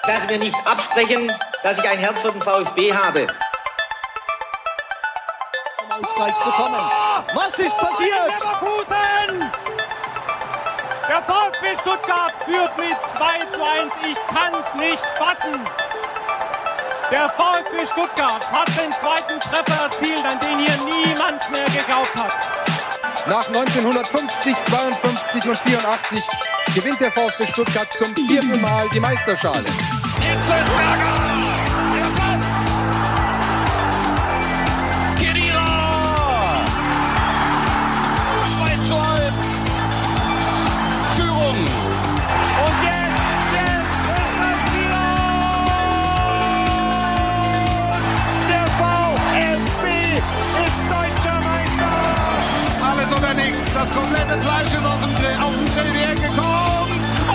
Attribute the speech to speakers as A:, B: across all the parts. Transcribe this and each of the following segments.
A: dass Sie mir nicht absprechen, dass ich ein Herz für den VfB habe.
B: Was ist passiert?
C: Der VfB Stuttgart führt mit 2:1. Ich kann's nicht fassen. Der VfB Stuttgart hat den zweiten Treffer erzielt, an den hier niemand mehr geglaubt hat.
D: Nach 1950, 52 und 84 gewinnt der VfB Stuttgart zum 4. Mal die Meisterschale.
E: Hitzelsberger, der passt. Khedira. 2:1. Führung.
C: Und jetzt ist das Spiel aus. Der VfB ist deutscher Meister.
B: Alles oder nichts. Das komplette Fleisch ist auf den Grill in die Ecke gekommen.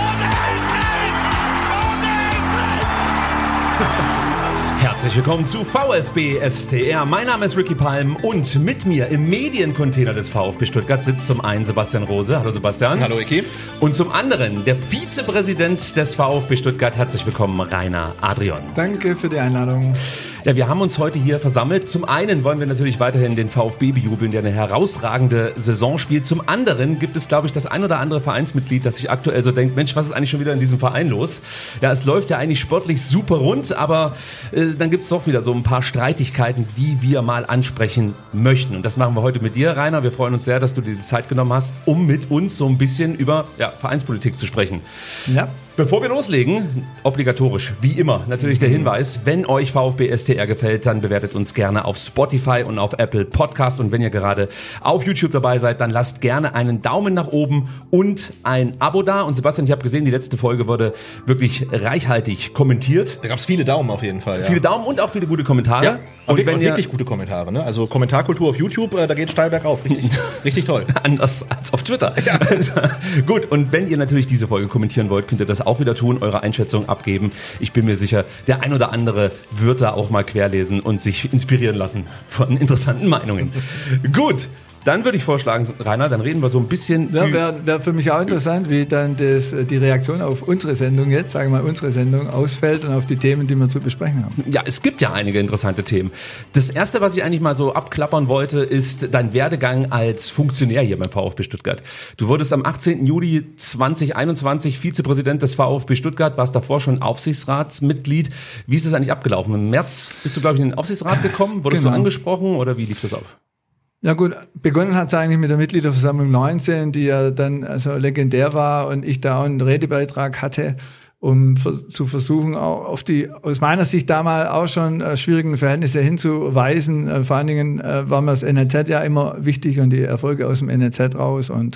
F: Herzlich willkommen zu VfB STR. Mein Name ist Ricky Palm und mit mir im Mediencontainer des VfB Stuttgart sitzt zum einen Sebastian Rose. Hallo Sebastian.
G: Hallo Ricky.
F: Und zum anderen der Vizepräsident des VfB Stuttgart. Herzlich willkommen, Rainer Adrian.
H: Danke für die Einladung.
F: Ja, wir haben uns heute hier versammelt. Zum einen wollen wir natürlich weiterhin den VfB bejubeln, der eine herausragende Saison spielt. Zum anderen gibt es, glaube ich, das ein oder andere Vereinsmitglied, das sich aktuell so denkt, Mensch, was ist eigentlich schon wieder in diesem Verein los? Ja, es läuft ja eigentlich sportlich super rund, aber dann gibt es doch wieder so ein paar Streitigkeiten, die wir mal ansprechen möchten. Und das machen wir heute mit dir, Rainer. Wir freuen uns sehr, dass du dir die Zeit genommen hast, um mit uns so ein bisschen über Vereinspolitik zu sprechen.
H: Ja.
F: Bevor wir loslegen, obligatorisch, wie immer, natürlich der Hinweis, wenn euch VfB STR gefällt, dann bewertet uns gerne auf Spotify und auf Apple Podcast. Und wenn ihr gerade auf YouTube dabei seid, dann lasst gerne einen Daumen nach oben und ein Abo da. Und Sebastian, ich habe gesehen, die letzte Folge wurde wirklich reichhaltig kommentiert.
G: Da gab es viele Daumen auf jeden Fall. Ja.
F: Viele Daumen und auch viele gute Kommentare.
G: Ja, und wirklich gute Kommentare. Ne? Also Kommentarkultur auf YouTube, da geht steil bergauf. Richtig toll.
F: Anders als auf Twitter. Ja. Also, gut, und wenn ihr natürlich diese Folge kommentieren wollt, könnt ihr das auch wieder tun, eure Einschätzung abgeben. Ich bin mir sicher, der ein oder andere wird da auch mal querlesen und sich inspirieren lassen von interessanten Meinungen. Gut. Dann würde ich vorschlagen, Rainer, dann reden wir so ein bisschen...
H: Ja, wäre für mich auch interessant, wie dann die Reaktion auf unsere Sendung jetzt, sagen wir mal unsere Sendung, ausfällt und auf die Themen, die wir zu besprechen haben.
F: Ja, es gibt ja einige interessante Themen. Das erste, was ich eigentlich mal so abklappern wollte, ist dein Werdegang als Funktionär hier beim VfB Stuttgart. Du wurdest am 18. Juli 2021 Vizepräsident des VfB Stuttgart, warst davor schon Aufsichtsratsmitglied. Wie ist das eigentlich abgelaufen? Im März bist du, glaube ich, in den Aufsichtsrat gekommen. Wurdest du angesprochen oder wie lief das ab?
H: Ja gut, begonnen hat es eigentlich mit der Mitgliederversammlung 19, die ja dann also legendär war und ich da auch einen Redebeitrag hatte, um zu versuchen, auch auf die aus meiner Sicht damals auch schon schwierigen Verhältnisse hinzuweisen. Vor allen Dingen war mir das NLZ ja immer wichtig und die Erfolge aus dem NLZ raus. Und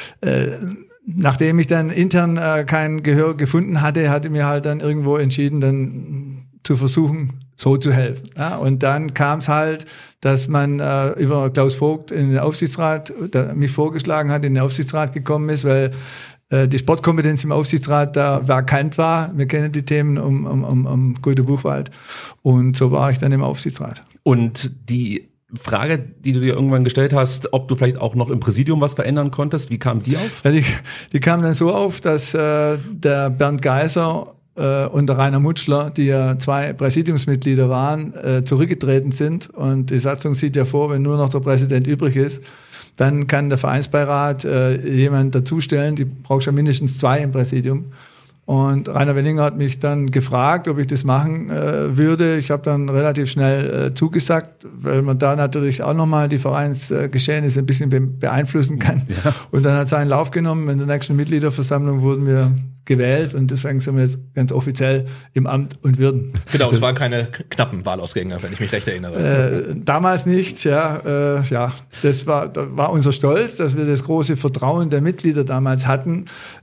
H: nachdem ich dann intern kein Gehör gefunden hatte, hatte ich mir halt dann irgendwo entschieden, dann zu versuchen, so zu helfen. Ja, und dann kam es halt, dass man über Klaus Vogt in den Aufsichtsrat, mich vorgeschlagen hat, in den Aufsichtsrat gekommen ist, weil die Sportkompetenz im Aufsichtsrat da vakant war. Wir kennen die Themen um Gute Buchwald. Und so war ich dann im Aufsichtsrat.
F: Und die Frage, die du dir irgendwann gestellt hast, ob du vielleicht auch noch im Präsidium was verändern konntest, wie kam die auf?
H: Ja, die kam dann so auf, dass der Bernd Geiser und der Rainer Mutschler, die ja 2 Präsidiumsmitglieder waren, zurückgetreten sind. Und die Satzung sieht ja vor, wenn nur noch der Präsident übrig ist, dann kann der Vereinsbeirat jemanden dazustellen. Die braucht schon mindestens 2 im Präsidium. Und Rainer Wellinger hat mich dann gefragt, ob ich das machen würde. Ich habe dann relativ schnell zugesagt, weil man da natürlich auch nochmal die Vereinsgeschehnisse ein bisschen beeinflussen kann. Ja. Und dann hat es einen Lauf genommen. In der nächsten Mitgliederversammlung wurden wir gewählt und deswegen sind wir jetzt ganz offiziell im Amt und Würden.
G: Genau, es waren keine knappen Wahlausgänge, wenn ich mich recht erinnere.
H: Damals nicht, ja. Das war unser Stolz, dass wir das große Vertrauen der Mitglieder damals hatten.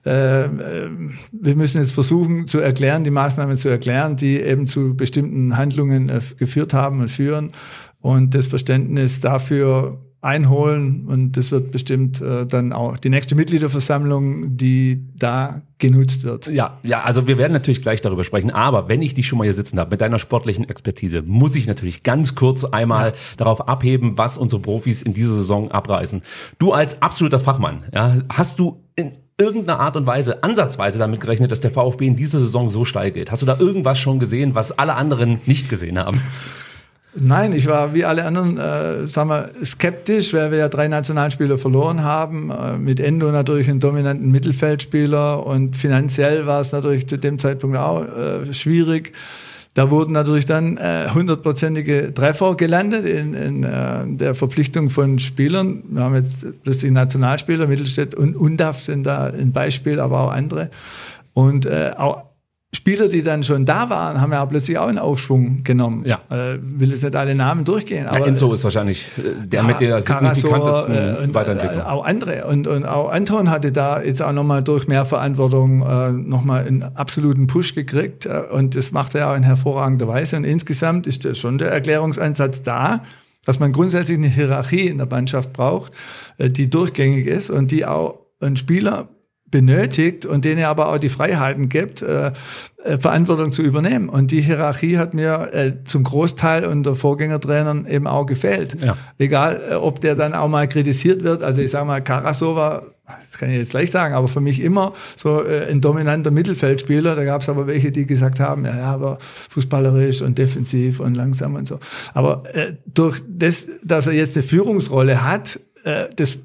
H: Wir müssen jetzt versuchen zu erklären, die Maßnahmen zu erklären, die eben zu bestimmten Handlungen geführt haben und führen und das Verständnis dafür einholen und das wird bestimmt dann auch die nächste Mitgliederversammlung, die da genutzt wird.
F: Ja, also wir werden natürlich gleich darüber sprechen, aber wenn ich dich schon mal hier sitzen habe mit deiner sportlichen Expertise, muss ich natürlich ganz kurz einmal darauf abheben, was unsere Profis in dieser Saison abreißen. Du als absoluter Fachmann, ja, hast du irgendeiner Art und Weise, ansatzweise damit gerechnet, dass der VfB in dieser Saison so steil geht? Hast du da irgendwas schon gesehen, was alle anderen nicht gesehen haben?
H: Nein, ich war wie alle anderen, skeptisch, weil wir ja 3 Nationalspieler verloren haben. Mit Endo natürlich einen dominanten Mittelfeldspieler und finanziell war es natürlich zu dem Zeitpunkt auch schwierig. Da wurden natürlich dann 100%ige Treffer gelandet in der Verpflichtung von Spielern. Wir haben jetzt plötzlich Nationalspieler, Mittelstädt und Undav sind da ein Beispiel, aber auch andere. Und auch Spieler, die dann schon da waren, haben ja plötzlich auch einen Aufschwung genommen. Ja. Will jetzt nicht alle Namen durchgehen. Aber
F: Enzo ist wahrscheinlich der mit der signifikantesten Weiterentwicklung.
H: Auch andere. Und auch Anton hatte da jetzt auch nochmal durch mehr Verantwortung nochmal einen absoluten Push gekriegt. Und das macht er auch in hervorragender Weise. Und insgesamt ist das schon der Erklärungsansatz da, dass man grundsätzlich eine Hierarchie in der Mannschaft braucht, die durchgängig ist und die auch einen Spieler benötigt und denen aber auch die Freiheiten gibt, Verantwortung zu übernehmen. Und die Hierarchie hat mir zum Großteil unter Vorgängertrainern eben auch gefehlt. Ja. Egal, ob der dann auch mal kritisiert wird. Also ich sage mal, Karasor war, das kann ich jetzt gleich sagen, aber für mich immer so ein dominanter Mittelfeldspieler. Da gab es aber welche, die gesagt haben, ja, aber fußballerisch und defensiv und langsam und so. Aber durch das, dass er jetzt eine Führungsrolle hat, das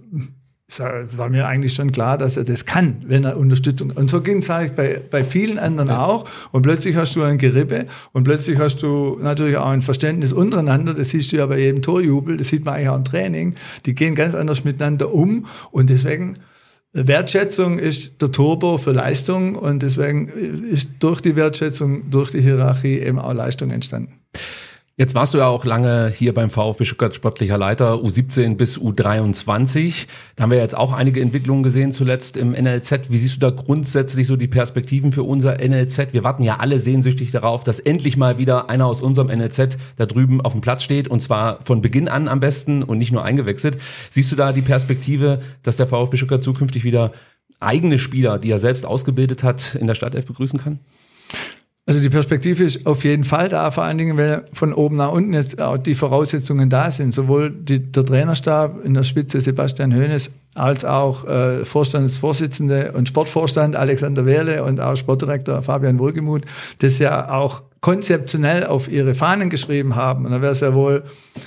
H: war mir eigentlich schon klar, dass er das kann, wenn er Unterstützung. Und so ging es halt bei vielen anderen auch. Und plötzlich hast du ein Gerippe und plötzlich hast du natürlich auch ein Verständnis untereinander. Das siehst du ja bei jedem Torjubel, das sieht man eigentlich auch im Training. Die gehen ganz anders miteinander um und deswegen Wertschätzung ist der Turbo für Leistung und deswegen ist durch die Wertschätzung, durch die Hierarchie eben auch Leistung entstanden.
F: Jetzt warst du ja auch lange hier beim VfB Stuttgart sportlicher Leiter, U17 bis U23. Da haben wir jetzt auch einige Entwicklungen gesehen, zuletzt im NLZ. Wie siehst du da grundsätzlich so die Perspektiven für unser NLZ? Wir warten ja alle sehnsüchtig darauf, dass endlich mal wieder einer aus unserem NLZ da drüben auf dem Platz steht und zwar von Beginn an am besten und nicht nur eingewechselt. Siehst du da die Perspektive, dass der VfB Stuttgart zukünftig wieder eigene Spieler, die er selbst ausgebildet hat, in der Startelf begrüßen kann?
H: Also die Perspektive ist auf jeden Fall da, vor allen Dingen, weil von oben nach unten jetzt auch die Voraussetzungen da sind. Sowohl der Trainerstab in der Spitze Sebastian Hoeneß als auch Vorstandsvorsitzende und Sportvorstand Alexander Wehrle und auch Sportdirektor Fabian Wohlgemuth, das ja auch konzeptionell auf ihre Fahnen geschrieben haben. Und da wäre es ja wohl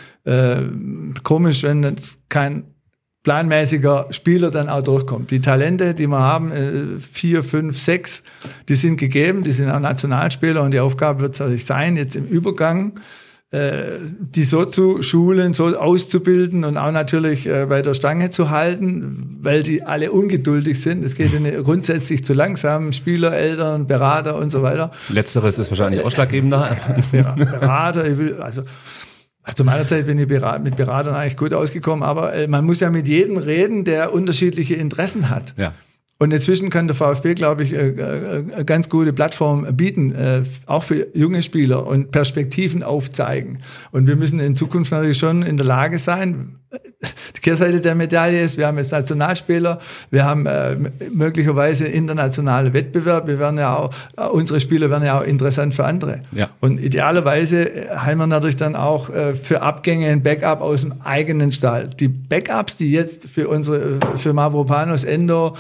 H: komisch, wenn jetzt kein planmäßiger Spieler dann auch durchkommt. Die Talente, die wir haben, 4, 5, 6, die sind gegeben, die sind auch Nationalspieler und die Aufgabe wird es natürlich sein, jetzt im Übergang die so zu schulen, so auszubilden und auch natürlich bei der Stange zu halten, weil die alle ungeduldig sind. Es geht ihnen grundsätzlich zu langsam, Spieler, Eltern, Berater und so weiter.
F: Letzteres ist wahrscheinlich ausschlaggebender.
H: Berater, zu meiner Zeit bin ich mit Beratern eigentlich gut ausgekommen, aber man muss ja mit jedem reden, der unterschiedliche Interessen hat. Ja. Und inzwischen kann der VfB, glaube ich, eine ganz gute Plattform bieten, auch für junge Spieler und Perspektiven aufzeigen. Und wir müssen in Zukunft natürlich schon in der Lage sein. Die Kehrseite der Medaille ist, wir haben jetzt Nationalspieler, wir haben möglicherweise internationale Wettbewerb, wir werden ja auch, unsere Spieler werden ja auch interessant für andere. Ja. Und idealerweise haben wir natürlich dann auch für Abgänge ein Backup aus dem eigenen Stall. Die Backups, die jetzt für Mavropanos, Endo,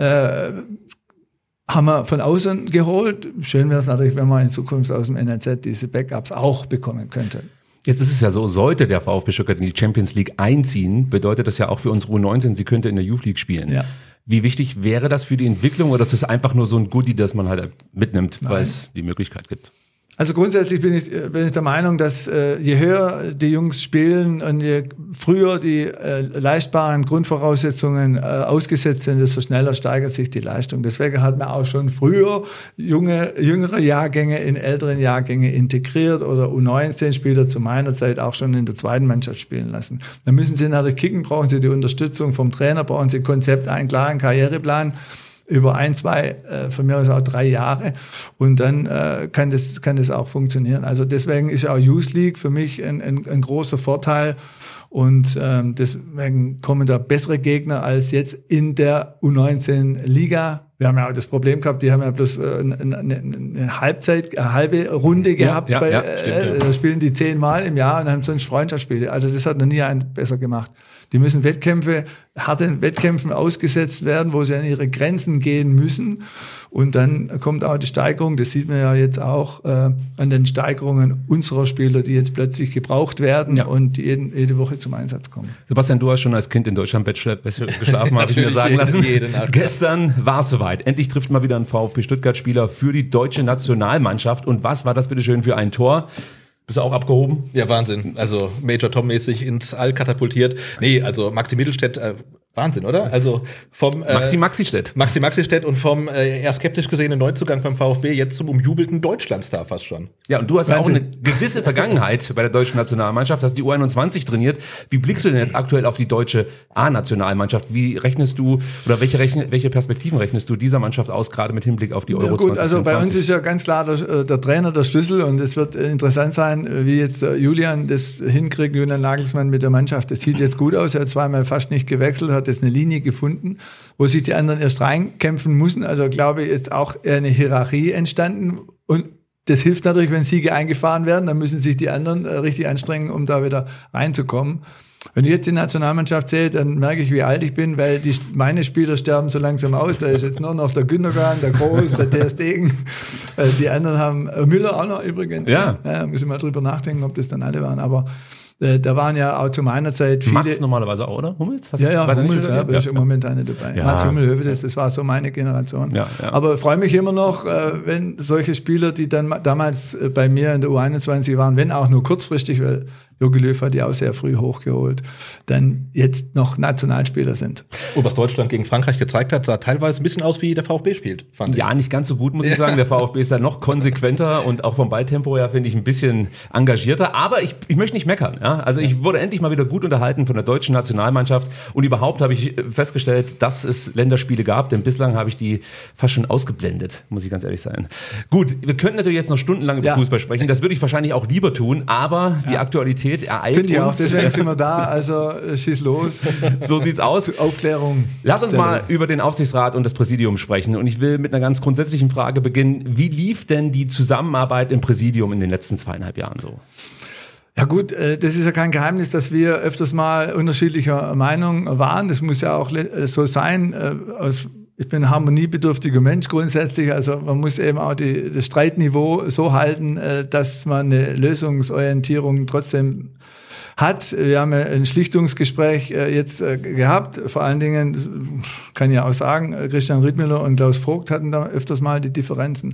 H: haben wir von außen geholt. Schön wäre es natürlich, wenn man in Zukunft aus dem NLZ diese Backups auch bekommen könnte.
F: Jetzt ist es ja so, sollte der VfB Stuttgart in die Champions League einziehen, bedeutet das ja auch für unsere U19, sie könnte in der Youth League spielen. Ja. Wie wichtig wäre das für die Entwicklung oder ist es einfach nur so ein Goodie, das man halt mitnimmt, weil es die Möglichkeit gibt?
H: Also grundsätzlich bin ich der Meinung, dass je höher die Jungs spielen und je früher die leistbaren Grundvoraussetzungen ausgesetzt sind, desto schneller steigert sich die Leistung. Deswegen hat man auch schon früher jüngere Jahrgänge in älteren Jahrgänge integriert oder U19-Spieler zu meiner Zeit auch schon in der zweiten Mannschaft spielen lassen. Dann müssen sie natürlich kicken, brauchen sie die Unterstützung vom Trainer, brauchen sie Konzept, einen klaren Karriereplan über 1, 2, von mir aus auch 3 Jahre und dann kann das auch funktionieren. Also deswegen ist auch Youth League für mich ein großer Vorteil und deswegen kommen da bessere Gegner als jetzt in der U19 Liga. Wir haben ja auch das Problem gehabt, die haben ja bloß eine halbe Runde gehabt. Da spielen die 10 Mal im Jahr und haben sonst Freundschaftsspiele. Also das hat noch nie einen besser gemacht. Die müssen harten Wettkämpfen ausgesetzt werden, wo sie an ihre Grenzen gehen müssen. Und dann kommt auch die Steigerung, das sieht man ja jetzt auch an den Steigerungen unserer Spieler, die jetzt plötzlich gebraucht werden und jede Woche zum Einsatz kommen.
F: Sebastian, du hast schon als Kind in Deutschland geschlafen, habe ich mir sagen lassen. Gestern war es soweit. Endlich trifft mal wieder ein VfB Stuttgart-Spieler für die deutsche Nationalmannschaft. Und was war das bitte schön für ein Tor? Bist du auch abgehoben?
G: Ja, Wahnsinn. Also Major Tom-mäßig ins All katapultiert. Nee, also Maxi Mittelstädt, Wahnsinn, oder? Also vom
F: Maxi Stedt
G: und vom eher skeptisch gesehenen Neuzugang beim VfB jetzt zum umjubelten Deutschlandstar fast schon.
F: Ja, und du hast ja auch eine gewisse Vergangenheit bei der deutschen Nationalmannschaft, hast die U21 trainiert. Wie blickst du denn jetzt aktuell auf die deutsche A-Nationalmannschaft? Wie rechnest du oder welche Perspektiven rechnest du dieser Mannschaft aus, gerade mit Hinblick auf die Euro 2024?
H: Gut, also bei uns ist ja ganz klar der Trainer der Schlüssel und es wird interessant sein, wie jetzt Julian das hinkriegt, Julian Nagelsmann mit der Mannschaft. Das sieht jetzt gut aus, er hat zweimal fast nicht gewechselt, hat jetzt eine Linie gefunden, wo sich die anderen erst reinkämpfen müssen. Also glaube ich, ist auch eine Hierarchie entstanden und das hilft natürlich, wenn Siege eingefahren werden, dann müssen sich die anderen richtig anstrengen, um da wieder reinzukommen. Wenn ich jetzt die Nationalmannschaft sehe, dann merke ich, wie alt ich bin, weil meine Spieler sterben so langsam aus. Da ist jetzt nur noch der Gündogan, der Groß, der Ter Stegen. Die anderen haben Müller auch noch übrigens.
F: Ja.
H: Müssen wir mal drüber nachdenken, ob das dann alle waren. Aber da waren ja auch zu meiner Zeit viele.
F: Mats normalerweise auch, oder? Hummels?
H: Hummels, ist im Moment eine dabei.
F: Ja.
H: Mats Hummel, das war so meine Generation.
F: Ja.
H: Aber ich freue mich immer noch, wenn solche Spieler, die dann damals bei mir in der U21 waren, wenn auch nur kurzfristig, weil Jogi Löw hat die auch sehr früh hochgeholt, dann jetzt noch Nationalspieler sind.
G: Und was Deutschland gegen Frankreich gezeigt hat, sah teilweise ein bisschen aus, wie der VfB spielt, fand ich.
F: Ja, nicht ganz so gut, muss ich sagen. Der VfB ist da noch konsequenter und auch vom Balltempo her finde ich ein bisschen engagierter. Aber ich möchte nicht meckern. Ja? Also ich wurde endlich mal wieder gut unterhalten von der deutschen Nationalmannschaft und überhaupt habe ich festgestellt, dass es Länderspiele gab, denn bislang habe ich die fast schon ausgeblendet, muss ich ganz ehrlich sein. Gut, wir könnten natürlich jetzt noch stundenlang über Fußball sprechen. Das würde ich wahrscheinlich auch lieber tun, aber die Aktualität ereilt
H: Finde ich
F: uns.
H: auch, deswegen sind wir da, also schieß los.
F: So sieht's aus.
H: Aufklärung.
F: Lass uns mal über den Aufsichtsrat und das Präsidium sprechen. Und ich will mit einer ganz grundsätzlichen Frage beginnen. Wie lief denn die Zusammenarbeit im Präsidium in den letzten 2,5 Jahren so?
H: Ja gut, das ist ja kein Geheimnis, dass wir öfters mal unterschiedlicher Meinung waren. Das muss ja auch so sein. Ich bin ein harmoniebedürftiger Mensch grundsätzlich, also man muss eben auch das Streitniveau so halten, dass man eine Lösungsorientierung trotzdem hat. Wir haben ein Schlichtungsgespräch jetzt gehabt, vor allen Dingen, kann ich auch sagen, Christian Riedmüller und Klaus Vogt hatten da öfters mal die Differenzen.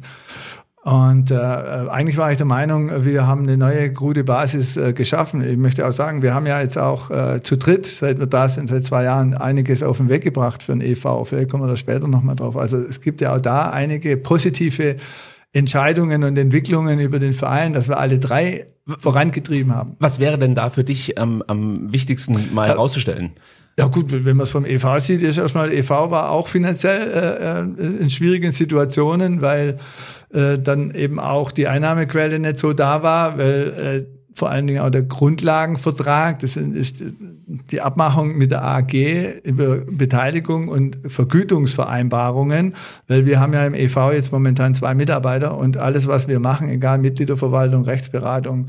H: Und eigentlich war ich der Meinung, wir haben eine neue, gute Basis geschaffen. Ich möchte auch sagen, wir haben ja jetzt auch zu dritt, seit wir da sind, seit 2 Jahren, einiges auf den Weg gebracht für den e.V. Vielleicht kommen wir da später nochmal drauf. Also es gibt ja auch da einige positive Entscheidungen und Entwicklungen über den Verein, dass wir alle 3 vorangetrieben haben.
F: Was wäre denn da für dich am wichtigsten mal herauszustellen?
H: Ja gut, wenn man es vom e.V. sieht, ist erstmal, der e.V. war auch finanziell in schwierigen Situationen, weil dann eben auch die Einnahmequelle nicht so da war, weil vor allen Dingen auch der Grundlagenvertrag, das ist die Abmachung mit der AG über Beteiligung und Vergütungsvereinbarungen, weil wir haben ja im e.V. jetzt momentan 2 Mitarbeiter und alles, was wir machen, egal Mitgliederverwaltung, Rechtsberatung,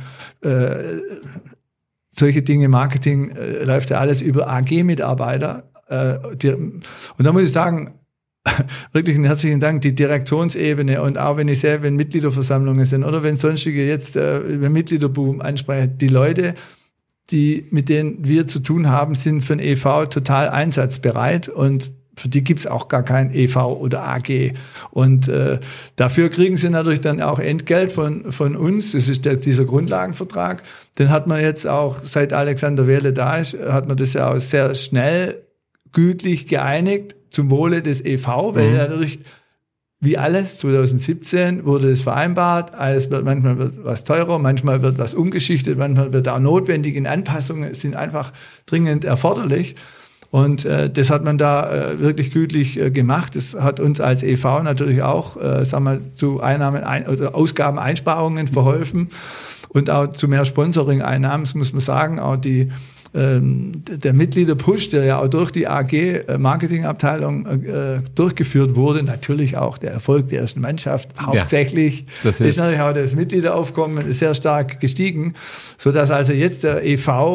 H: solche Dinge, Marketing, läuft ja alles über AG-Mitarbeiter. Und da muss ich sagen, wirklich einen herzlichen Dank, die Direktionsebene und auch wenn ich sehe, wenn Mitgliederversammlungen sind oder wenn sonstige jetzt über Mitgliederboom ansprechen, die Leute, mit denen wir zu tun haben, sind für den e.V. total einsatzbereit und für die gibt's auch gar kein e.V. oder AG. Und dafür kriegen sie natürlich dann auch Entgelt von uns. Das ist dieser Grundlagenvertrag. Den hat man jetzt auch, seit Alexander Wehle da ist, hat man das ja auch sehr schnell gütlich geeinigt zum Wohle des e.V., weil natürlich, wie alles, 2017 wurde es vereinbart, manchmal wird was teurer, manchmal wird was umgeschichtet, manchmal wird auch notwendig in Anpassungen, sind einfach dringend erforderlich. Und das hat man da wirklich gütlich gemacht. Das hat uns als e.V. natürlich auch zu oder Ausgabeneinsparungen verholfen und auch zu mehr Sponsoring-Einnahmen, das muss man sagen. Auch der Mitgliederpush, der ja auch durch die AG Marketingabteilung durchgeführt wurde, natürlich auch der Erfolg der ersten Mannschaft, hauptsächlich ist natürlich auch das Mitgliederaufkommen sehr stark gestiegen, sodass also jetzt der e.V.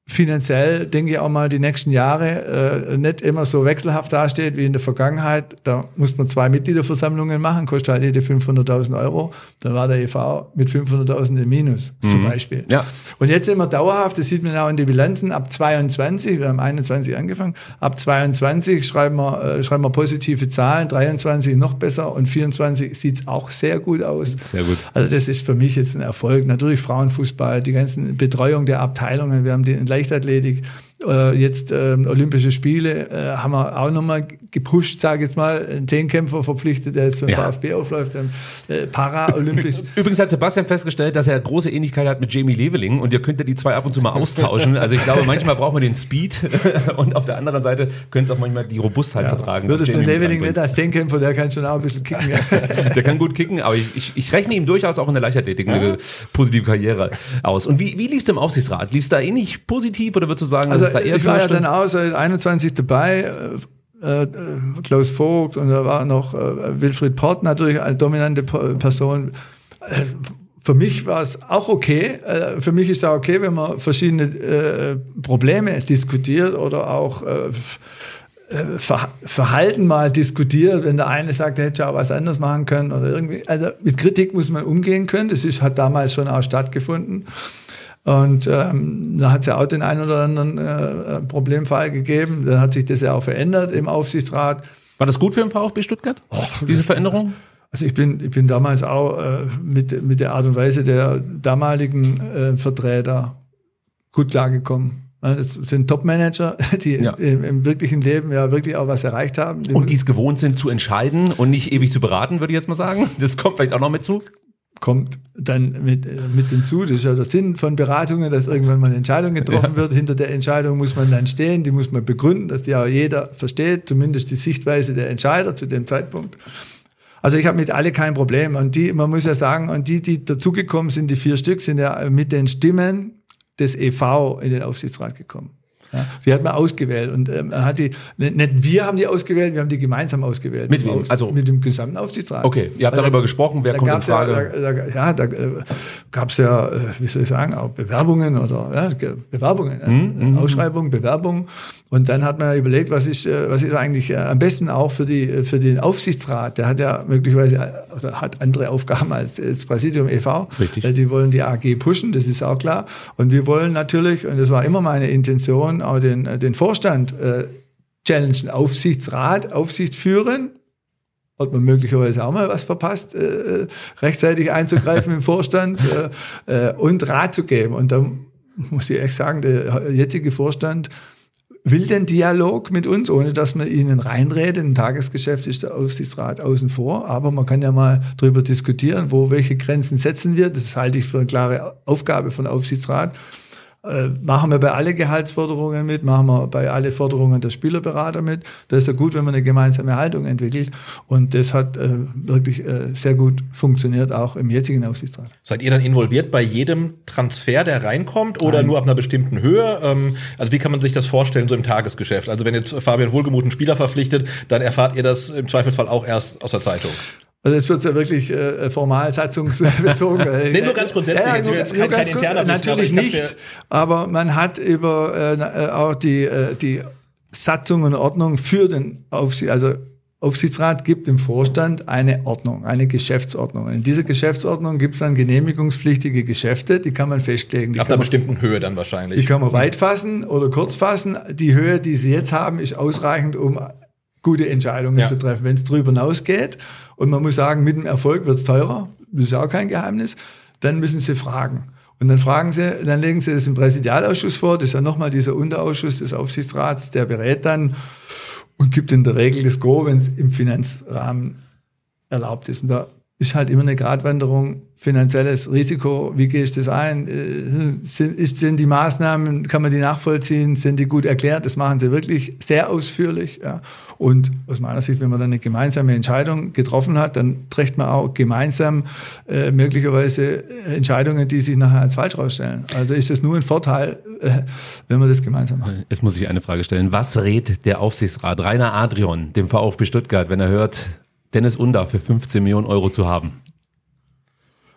H: finanziell, denke ich auch mal, die nächsten Jahre nicht immer so wechselhaft dasteht wie in der Vergangenheit. Da muss man 2 Mitgliederversammlungen machen, kostet halt jede 500.000 €. Dann war der e.V. mit 500.000 im Minus, zum Beispiel.
F: Ja.
H: Und jetzt sind wir dauerhaft, das sieht man auch in den Bilanzen, ab 22, wir haben 21 angefangen, ab 22 schreiben wir positive Zahlen, 23 noch besser und 24 sieht es auch sehr gut aus.
F: Sehr gut.
H: Also das ist für mich jetzt ein Erfolg. Natürlich Frauenfußball, die ganzen Betreuung der Abteilungen, wir haben die Leichtathletik, jetzt Olympische Spiele haben wir auch nochmal gepusht, sage ich jetzt mal, einen Zehnkämpfer verpflichtet, der jetzt für den VfB aufläuft, Paralympisch.
F: Übrigens hat Sebastian festgestellt, dass er große Ähnlichkeit hat mit Jamie Leveling und ihr könnt ja die zwei ab und zu mal austauschen. Also ich glaube, manchmal braucht man den Speed und auf der anderen Seite können es auch manchmal die Robustheit vertragen.
H: Würdest du Leveling nicht als Zehnkämpfer, der kann schon auch ein bisschen kicken.
F: Der kann gut kicken, aber ich rechne ihm durchaus auch in der Leichtathletik eine positive Karriere aus. Und wie lief es im Aufsichtsrat? Lief es da ähnlich positiv oder würdest du sagen,
H: also
F: dass es da eher
H: ich war ja dann auch seit 21 dabei, Klaus Vogt und da war noch Wilfried Port natürlich als dominante Person. Für mich war es auch okay. Für mich ist es auch okay, wenn man verschiedene Probleme diskutiert oder auch Verhalten mal diskutiert, wenn der eine sagt, er hätte ja auch was anderes machen können oder irgendwie. Also mit Kritik muss man umgehen können. Das hat damals schon auch stattgefunden. Und da hat es ja auch den einen oder anderen Problemfall gegeben. Dann hat sich das ja auch verändert im Aufsichtsrat.
F: War das gut für den VfB Stuttgart, diese Veränderung?
H: Also ich bin damals auch mit der Art und Weise der damaligen Vertreter gut klargekommen. Das sind Top-Manager, die im wirklichen Leben ja wirklich auch was erreicht haben.
F: Und die es gewohnt sind zu entscheiden und nicht ewig zu beraten, würde ich jetzt mal sagen. Das kommt vielleicht auch noch mit zu.
H: Kommt dann mit hinzu. Das ist ja der Sinn von Beratungen, dass irgendwann mal eine Entscheidung getroffen wird. Hinter der Entscheidung muss man dann stehen, die muss man begründen, dass die auch jeder versteht, zumindest die Sichtweise der Entscheider zu dem Zeitpunkt. Also ich habe mit alle kein Problem. Und man muss ja sagen, und die dazugekommen sind, die 4 Stück, sind ja mit den Stimmen des e.V. in den Aufsichtsrat gekommen. Ja, die hat man ausgewählt und nicht wir haben die ausgewählt, wir haben die gemeinsam ausgewählt.
F: Mit wem? Also
H: mit dem gesamten Aufsichtsrat.
F: Okay, ihr habt darüber gesprochen, wer kommt in Frage?
H: Da gab es ja, wie soll ich sagen, auch Bewerbungen oder Bewerbungen, Ausschreibungen, Bewerbungen. Und dann hat man überlegt, was ist eigentlich am besten auch für den Aufsichtsrat. Der hat ja möglicherweise oder hat andere Aufgaben als das Präsidium e.V.
F: Richtig.
H: Die wollen die AG pushen, das ist auch klar. Und wir wollen natürlich, und das war immer meine Intention, auch den Vorstand challengen, Aufsichtsrat, Aufsicht führen. Hat man möglicherweise auch mal was verpasst, rechtzeitig einzugreifen im Vorstand und Rat zu geben. Und da muss ich echt sagen, der jetzige Vorstand will den Dialog mit uns, ohne dass man ihnen reinredet. Im Tagesgeschäft ist der Aufsichtsrat außen vor, aber man kann ja mal drüber diskutieren, welche Grenzen setzen wir. Das halte ich für eine klare Aufgabe von Aufsichtsrat. Machen wir bei alle Gehaltsforderungen mit, machen wir bei alle Forderungen der Spielerberater mit. Das ist ja gut, wenn man eine gemeinsame Haltung entwickelt. Und das hat wirklich sehr gut funktioniert, auch im jetzigen Aufsichtsrat.
G: Seid ihr dann involviert bei jedem Transfer, der reinkommt, oder nur ab einer bestimmten Höhe? Also wie kann man sich das vorstellen, so im Tagesgeschäft? Also wenn jetzt Fabian Wohlgemuth einen Spieler verpflichtet, dann erfahrt ihr das im Zweifelsfall auch erst aus der Zeitung.
H: Also jetzt wird es ja wirklich formal satzungsbezogen.
G: Nee, nur ganz grundsätzlich. Jetzt jetzt kein interner
H: natürlich nicht, aber man hat über auch die Satzung und Ordnung für den Aufsichtsrat gibt dem Vorstand eine Ordnung, eine Geschäftsordnung. Und in dieser Geschäftsordnung gibt es dann genehmigungspflichtige Geschäfte, die kann man festlegen.
G: Ab einer bestimmten Höhe dann wahrscheinlich.
H: Die kann man weit fassen oder kurz fassen. Die Höhe, die sie jetzt haben, ist ausreichend, um gute Entscheidungen zu treffen. Wenn es darüber hinausgeht und man muss sagen, mit dem Erfolg wird es teurer, das ist auch kein Geheimnis, dann müssen Sie fragen. Und dann legen Sie das im Präsidialausschuss vor, das ist ja nochmal dieser Unterausschuss des Aufsichtsrats, der berät dann und gibt in der Regel das Go, wenn es im Finanzrahmen erlaubt ist. Und da ist halt immer eine Gratwanderung, finanzielles Risiko, wie gehe ich das ein? Sind die Maßnahmen, kann man die nachvollziehen, sind die gut erklärt? Das machen sie wirklich sehr ausführlich. Ja. Und aus meiner Sicht, wenn man dann eine gemeinsame Entscheidung getroffen hat, dann trägt man auch gemeinsam möglicherweise Entscheidungen, die sich nachher als falsch rausstellen. Also ist es nur ein Vorteil, wenn man das gemeinsam macht.
F: Jetzt muss ich eine Frage stellen. Was rät der Aufsichtsrat Rainer Adrian dem VfB Stuttgart, wenn er hört, Dennis Undaff für 15 Millionen Euro zu haben?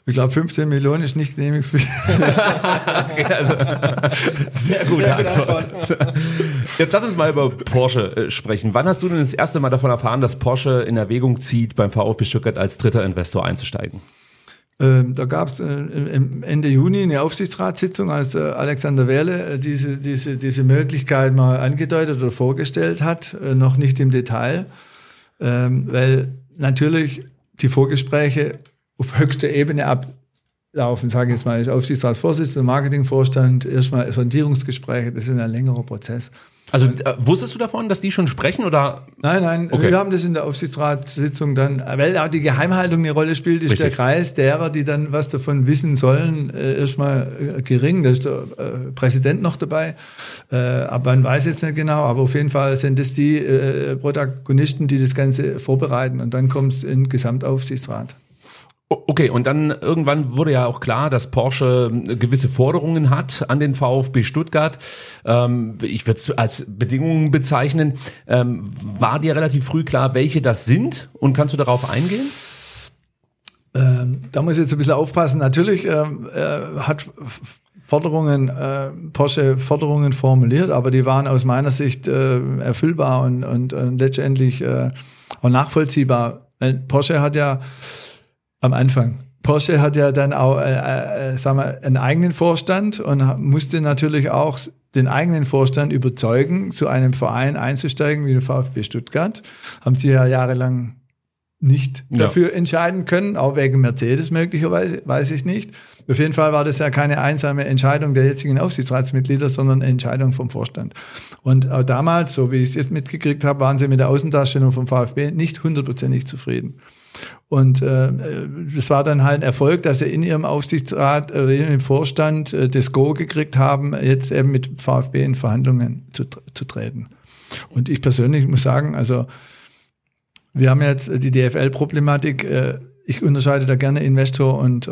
H: Ich glaube, 15 Millionen ist nicht genehmigungswürdig.
F: Also, sehr gute Antwort. Jetzt lass uns mal über Porsche sprechen. Wann hast du denn das erste Mal davon erfahren, dass Porsche in Erwägung zieht, beim VfB Stuttgart als dritter Investor einzusteigen?
H: Da gab es Ende Juni eine Aufsichtsratssitzung, als Alexander Werle diese Möglichkeit mal angedeutet oder vorgestellt hat, noch nicht im Detail, weil natürlich die Vorgespräche auf höchster Ebene ablaufen, sage ich jetzt mal, Aufsichtsratsvorsitzender, Marketingvorstand, erstmal Sondierungsgespräche, das ist ein längerer Prozess.
F: Also wusstest du davon, dass die schon sprechen oder?
H: Nein,
F: okay.
H: Wir haben das in der Aufsichtsratssitzung dann, weil auch die Geheimhaltung eine Rolle spielt, ist
F: Richtig.
H: der Kreis derer, die dann was davon wissen sollen, erstmal gering. Da ist der Präsident noch dabei, aber man weiß jetzt nicht genau, aber auf jeden Fall sind das die Protagonisten, die das Ganze vorbereiten und dann kommt es in den Gesamtaufsichtsrat.
F: Okay, und dann irgendwann wurde ja auch klar, dass Porsche gewisse Forderungen hat an den VfB Stuttgart. Ich würde es als Bedingungen bezeichnen. War dir relativ früh klar, welche das sind? Und kannst du darauf eingehen?
H: Da muss ich jetzt ein bisschen aufpassen. Natürlich hat Porsche Forderungen formuliert, aber die waren aus meiner Sicht erfüllbar und letztendlich auch nachvollziehbar. Porsche hat ja dann auch einen eigenen Vorstand und musste natürlich auch den eigenen Vorstand überzeugen, zu einem Verein einzusteigen wie der VfB Stuttgart. Haben sie ja jahrelang nicht dafür entscheiden können, auch wegen Mercedes möglicherweise, weiß ich nicht. Auf jeden Fall war das ja keine einsame Entscheidung der jetzigen Aufsichtsratsmitglieder, sondern eine Entscheidung vom Vorstand. Und auch damals, so wie ich es jetzt mitgekriegt habe, waren sie mit der Außendarstellung vom VfB nicht 100% zufrieden. Und das war dann halt ein Erfolg, dass sie in ihrem Aufsichtsrat, in ihrem Vorstand das Go gekriegt haben, jetzt eben mit VfB in Verhandlungen zu treten. Und ich persönlich muss sagen, also wir haben jetzt die DFL-Problematik. Ich unterscheide da gerne Investor und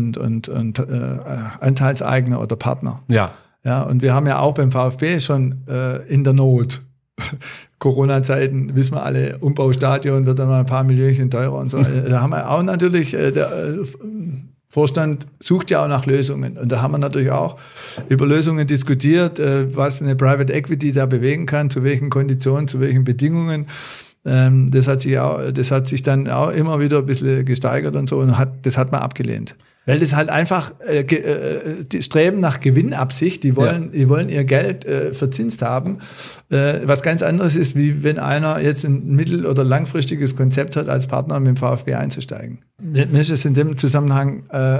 H: Anteilseigner oder Partner.
F: Ja.
H: Ja, und wir haben ja auch beim VfB schon in der Not. Corona-Zeiten, wissen wir alle, Umbaustadion wird dann mal ein paar Millionchen teurer und so. Da haben wir auch natürlich, der Vorstand sucht ja auch nach Lösungen. Und da haben wir natürlich auch über Lösungen diskutiert, was eine Private Equity da bewegen kann, zu welchen Konditionen, zu welchen Bedingungen. Das hat sich dann auch immer wieder ein bisschen gesteigert und so und das hat man abgelehnt. Weil das halt einfach die streben nach Gewinnabsicht, die wollen ihr Geld verzinst haben. Was ganz anderes ist, wie wenn einer jetzt ein mittel- oder langfristiges Konzept hat, als Partner mit dem VfB einzusteigen. Mir ist es in dem Zusammenhang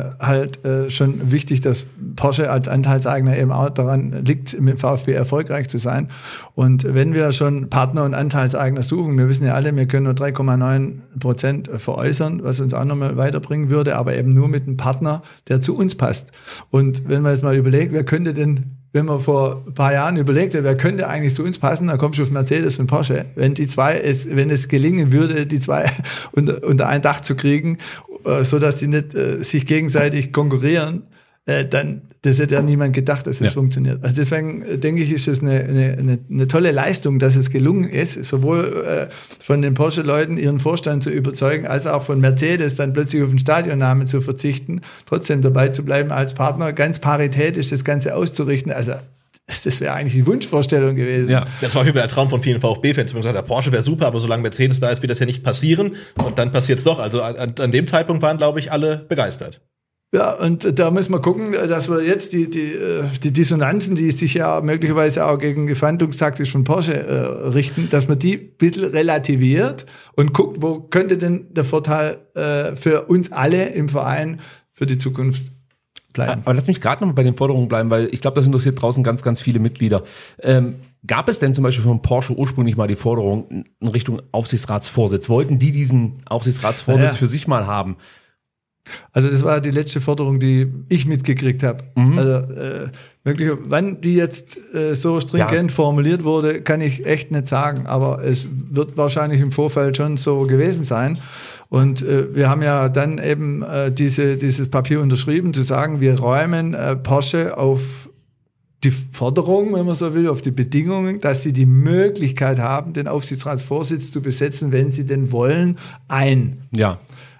H: schon wichtig, dass Porsche als Anteilseigner eben auch daran liegt, mit dem VfB erfolgreich zu sein. Und wenn wir schon Partner und Anteilseigner suchen, wir wissen ja alle, wir können nur 3,9% veräußern, was uns auch nochmal weiterbringen würde, aber eben nur mit einem Partner, der zu uns passt. Und wenn man jetzt mal überlegt, wer könnte denn, wenn man vor ein paar Jahren überlegt hat, wer könnte eigentlich zu uns passen, dann kommst du auf Mercedes und Porsche. Wenn es gelingen würde, die zwei unter ein Dach zu kriegen, so dass die nicht sich gegenseitig konkurrieren, dann, das hätte ja niemand gedacht, dass das funktioniert. Also deswegen denke ich, ist es eine tolle Leistung, dass es gelungen ist, sowohl von den Porsche-Leuten ihren Vorstand zu überzeugen, als auch von Mercedes dann plötzlich auf den Stadionnamen zu verzichten, trotzdem dabei zu bleiben als Partner, ganz paritätisch das Ganze auszurichten. Also das wäre eigentlich die Wunschvorstellung gewesen.
G: Ja, das war auf jeden Fall der Traum von vielen VfB-Fans. Man gesagt, der Porsche wäre super, aber solange Mercedes da ist, wird das ja nicht passieren. Und dann passiert es doch. Also an dem Zeitpunkt waren, glaube ich, alle begeistert.
H: Ja, und da müssen wir gucken, dass wir jetzt die Dissonanzen, die sich ja möglicherweise auch gegen die Verhandlungstaktik von Porsche richten, dass man die ein bisschen relativiert und guckt, wo könnte denn der Vorteil für uns alle im Verein für die Zukunft bleiben.
F: Aber lass mich gerade noch mal bei den Forderungen bleiben, weil ich glaube, das interessiert draußen ganz, ganz viele Mitglieder. Gab es denn zum Beispiel von Porsche ursprünglich mal die Forderung in Richtung Aufsichtsratsvorsitz? Wollten die diesen Aufsichtsratsvorsitz für sich mal haben?
H: Also das war die letzte Forderung, die ich mitgekriegt habe. Also wann die jetzt so stringent formuliert wurde, kann ich echt nicht sagen. Aber es wird wahrscheinlich im Vorfeld schon so gewesen sein. Und wir haben ja dann eben dieses Papier unterschrieben, zu sagen, wir räumen Porsche auf die Forderung, wenn man so will, auf die Bedingungen, dass sie die Möglichkeit haben, den Aufsichtsratsvorsitz zu besetzen, wenn sie denn wollen, ein.
F: Ja.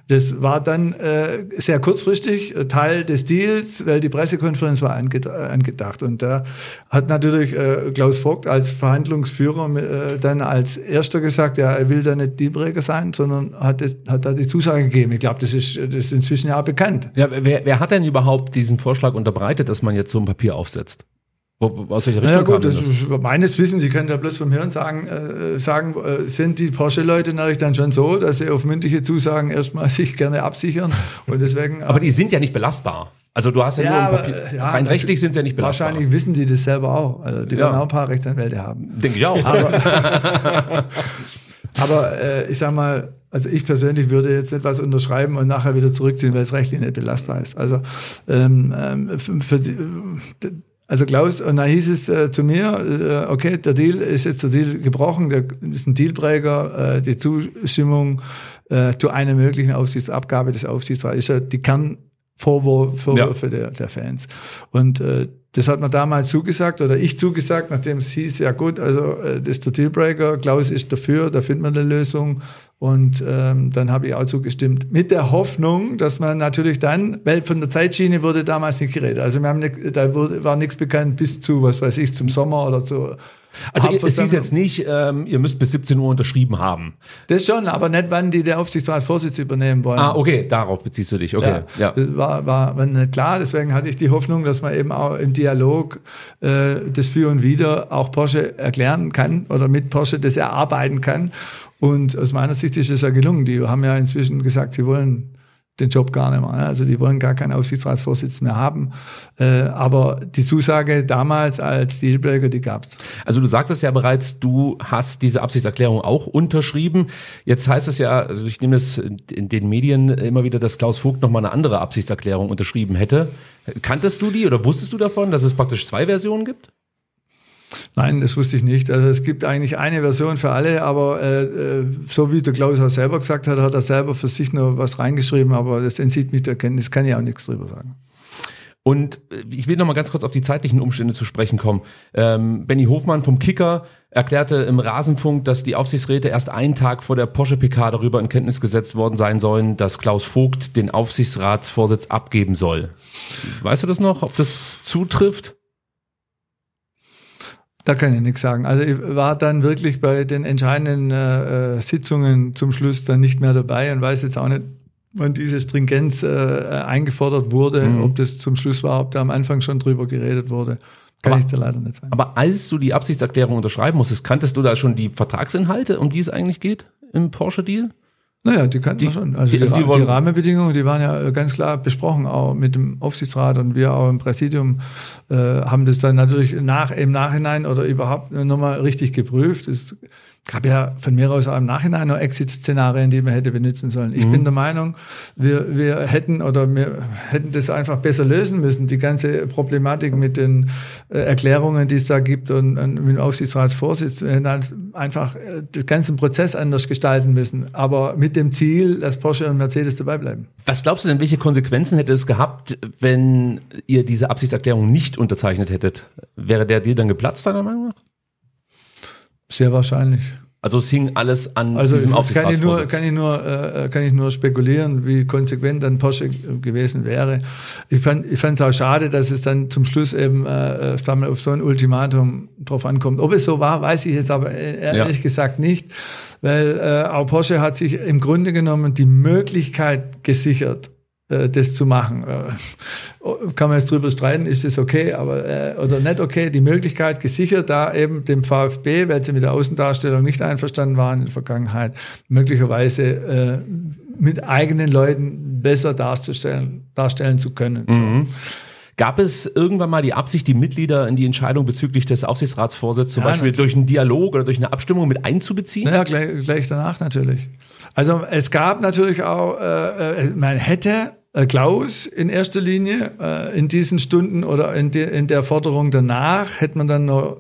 H: Das war dann sehr kurzfristig Teil des Deals, weil die Pressekonferenz war angedacht. Und da hat natürlich Klaus Vogt als Verhandlungsführer dann als Erster gesagt, ja, er will da nicht Dealbreaker sein, sondern hat da die Zusage gegeben. Ich glaube, das ist inzwischen ja bekannt.
F: Ja, wer hat denn überhaupt diesen Vorschlag unterbreitet, dass man jetzt so ein Papier aufsetzt? Aus welcher Richtung kam das?
H: Meines Wissens, Sie können ja bloß vom Hören sagen, sind die Porsche-Leute natürlich dann schon so, dass sie auf mündliche Zusagen erstmal sich gerne absichern und deswegen.
F: Aber die sind ja nicht belastbar. Also du hast ja nur ein Papier. Rein rechtlich sind sie ja nicht belastbar.
H: Wahrscheinlich wissen die das selber auch. Also die werden auch ein paar Rechtsanwälte haben.
F: Denke ich auch.
H: Aber ich sag mal, also ich persönlich würde jetzt nicht was unterschreiben und nachher wieder zurückziehen, weil es rechtlich nicht belastbar ist. Also also Klaus, und dann hieß es zu mir, okay, der Deal ist jetzt der Deal gebrochen, das ist ein Dealbreaker, die Zustimmung zu einer möglichen Abgabe des Aufsichtsrats ist ja die Kernvorwürfe der Fans. Und das hat man damals zugesagt, oder ich zugesagt, nachdem es hieß, ja gut, also das ist der Dealbreaker, Klaus ist dafür, da findet man eine Lösung. Und dann habe ich auch zugestimmt. Mit der Hoffnung, dass man natürlich dann, weil von der Zeitschiene wurde damals nicht geredet. Also wir haben war nichts bekannt bis zu, was weiß ich, zum Sommer oder zu.
F: Also es hieß jetzt nicht, ihr müsst bis 17 Uhr unterschrieben haben.
H: Das schon, aber nicht, wann die der Aufsichtsratsvorsitz übernehmen wollen.
F: Ah, okay, darauf beziehst du dich, okay.
H: Ja. Das war nicht klar, deswegen hatte ich die Hoffnung, dass man eben auch im Dialog das Für und Wider auch Porsche erklären kann oder mit Porsche das erarbeiten kann. Und aus meiner Sicht ist es ja gelungen. Die haben ja inzwischen gesagt, sie wollen den Job gar nicht mehr. Also die wollen gar keinen Aufsichtsratsvorsitz mehr haben. Aber die Zusage damals als Dealbreaker, die gab's.
F: Also du sagtest ja bereits, du hast diese Absichtserklärung auch unterschrieben. Jetzt heißt es ja, also ich nehme das in den Medien immer wieder, dass Klaus Vogt nochmal eine andere Absichtserklärung unterschrieben hätte. Kanntest du die oder wusstest du davon, dass es praktisch 2 Versionen gibt?
H: Nein, das wusste ich nicht. Also es gibt eigentlich eine Version für alle, aber so wie der Klaus auch selber gesagt hat, hat er selber für sich nur was reingeschrieben, aber das entzieht mich der Kenntnis, kann ich auch nichts drüber sagen.
F: Und ich will noch mal ganz kurz auf die zeitlichen Umstände zu sprechen kommen. Benny Hofmann vom Kicker erklärte im Rasenfunk, dass die Aufsichtsräte erst einen Tag vor der Porsche-PK darüber in Kenntnis gesetzt worden sein sollen, dass Klaus Vogt den Aufsichtsratsvorsitz abgeben soll. Weißt du das noch, ob das zutrifft?
H: Da kann ich nichts sagen. Also ich war dann wirklich bei den entscheidenden Sitzungen zum Schluss dann nicht mehr dabei und weiß jetzt auch nicht, wann diese Stringenz eingefordert wurde, ob das zum Schluss war, ob da am Anfang schon drüber geredet wurde. Kann ich dir leider nicht sagen. Aber
F: als du die Absichtserklärung unterschreiben musstest, kanntest du da schon die Vertragsinhalte, um die es eigentlich geht im Porsche-Deal?
H: Naja, die kannten wir schon. Also die Rahmenbedingungen, die waren ja ganz klar besprochen, auch mit dem Aufsichtsrat, und wir auch im Präsidium haben das dann natürlich im Nachhinein oder überhaupt nochmal richtig geprüft. Es gab ja von mir aus auch im Nachhinein noch Exit-Szenarien, die man hätte benutzen sollen. Ich bin der Meinung, wir hätten das einfach besser lösen müssen, die ganze Problematik mit den Erklärungen, die es da gibt und mit dem Aufsichtsratsvorsitz. Wir hätten halt einfach den ganzen Prozess anders gestalten müssen, aber mit dem Ziel, dass Porsche und Mercedes dabei bleiben.
F: Was glaubst du denn, welche Konsequenzen hätte es gehabt, wenn ihr diese Absichtserklärung nicht unterzeichnet hättet? Wäre der Deal dann geplatzt, deiner Meinung nach?
H: Sehr wahrscheinlich.
F: Also es hing alles an diesem Aufsichtsratsvorsitz.
H: Kann ich nur spekulieren, wie konsequent dann Porsche gewesen wäre. Ich fand es auch schade, dass es dann zum Schluss eben auf so ein Ultimatum drauf ankommt. Ob es so war, weiß ich jetzt aber ehrlich gesagt nicht, weil auch Porsche hat sich im Grunde genommen die Möglichkeit gesichert, das zu machen. Kann man jetzt drüber streiten, ist das okay, aber oder nicht okay, die Möglichkeit gesichert, da eben dem VfB, weil sie mit der Außendarstellung nicht einverstanden waren in der Vergangenheit, möglicherweise mit eigenen Leuten besser darstellen zu können.
F: Mhm. Gab es irgendwann mal die Absicht, die Mitglieder in die Entscheidung bezüglich des Aufsichtsratsvorsitzes zum Beispiel durch einen Dialog oder durch eine Abstimmung mit einzubeziehen?
H: Naja, gleich danach natürlich. Also es gab natürlich auch, man hätte Klaus in erster Linie in diesen Stunden oder in der Forderung danach, hätte man dann noch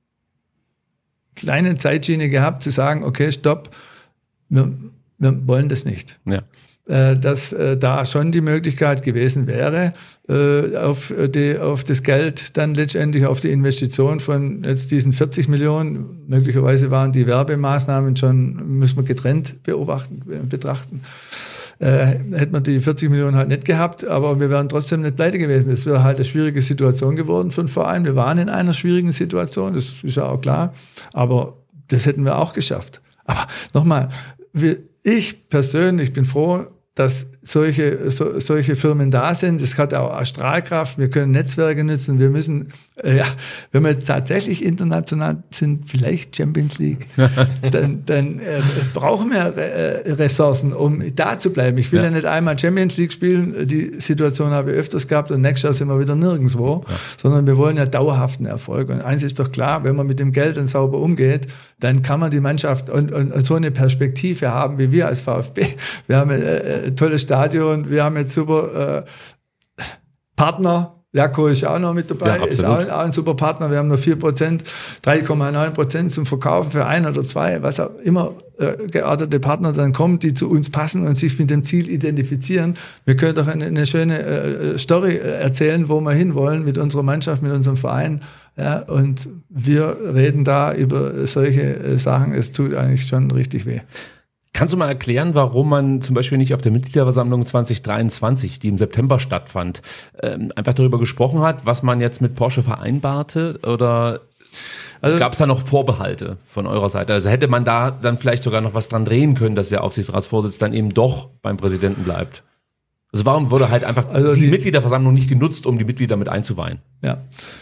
H: kleine Zeitschiene gehabt, zu sagen, okay, stopp, wir wollen das nicht. Ja. Dass da schon die Möglichkeit gewesen wäre, auf das Geld dann letztendlich auf die Investition von jetzt diesen 40 Millionen, möglicherweise waren die Werbemaßnahmen schon, müssen wir getrennt betrachten, hätten wir die 40 Millionen halt nicht gehabt, aber wir wären trotzdem nicht pleite gewesen. Das wäre halt eine schwierige Situation geworden für den Verein. Wir waren in einer schwierigen Situation, das ist ja auch klar, aber das hätten wir auch geschafft. Aber nochmal, ich persönlich bin froh, dass solche Firmen da sind. Es hat auch Strahlkraft. Wir können Netzwerke nutzen. Wir müssen, wenn wir jetzt tatsächlich international sind, vielleicht Champions League, dann brauchen wir Ressourcen, um da zu bleiben. Ich will ja nicht einmal Champions League spielen. Die Situation habe ich öfters gehabt und nächstes Jahr sind wir wieder nirgendwo, sondern wir wollen ja dauerhaften Erfolg. Und eins ist doch klar, wenn man mit dem Geld dann sauber umgeht, dann kann man die Mannschaft und so eine Perspektive haben, wie wir als VfB. Wir haben ein tolles Stadion, wir haben jetzt super Partner. Jaco ist auch noch mit dabei, ist auch ein super Partner. Wir haben nur 4%, 3,9% zum Verkaufen für 1 oder 2, was auch immer geartete Partner dann kommen, die zu uns passen und sich mit dem Ziel identifizieren. Wir können doch eine schöne Story erzählen, wo wir hinwollen mit unserer Mannschaft, mit unserem Verein. Ja, und wir reden da über solche Sachen. Es tut eigentlich schon richtig weh.
F: Kannst du mal erklären, warum man zum Beispiel nicht auf der Mitgliederversammlung 2023, die im September stattfand, einfach darüber gesprochen hat, was man jetzt mit Porsche vereinbarte? Oder gab es da noch Vorbehalte von eurer Seite? Also hätte man da dann vielleicht sogar noch was dran drehen können, dass der Aufsichtsratsvorsitz dann eben doch beim Präsidenten bleibt? Also warum wurde halt einfach die Mitgliederversammlung nicht genutzt, um die Mitglieder mit einzuweihen?
H: Ja,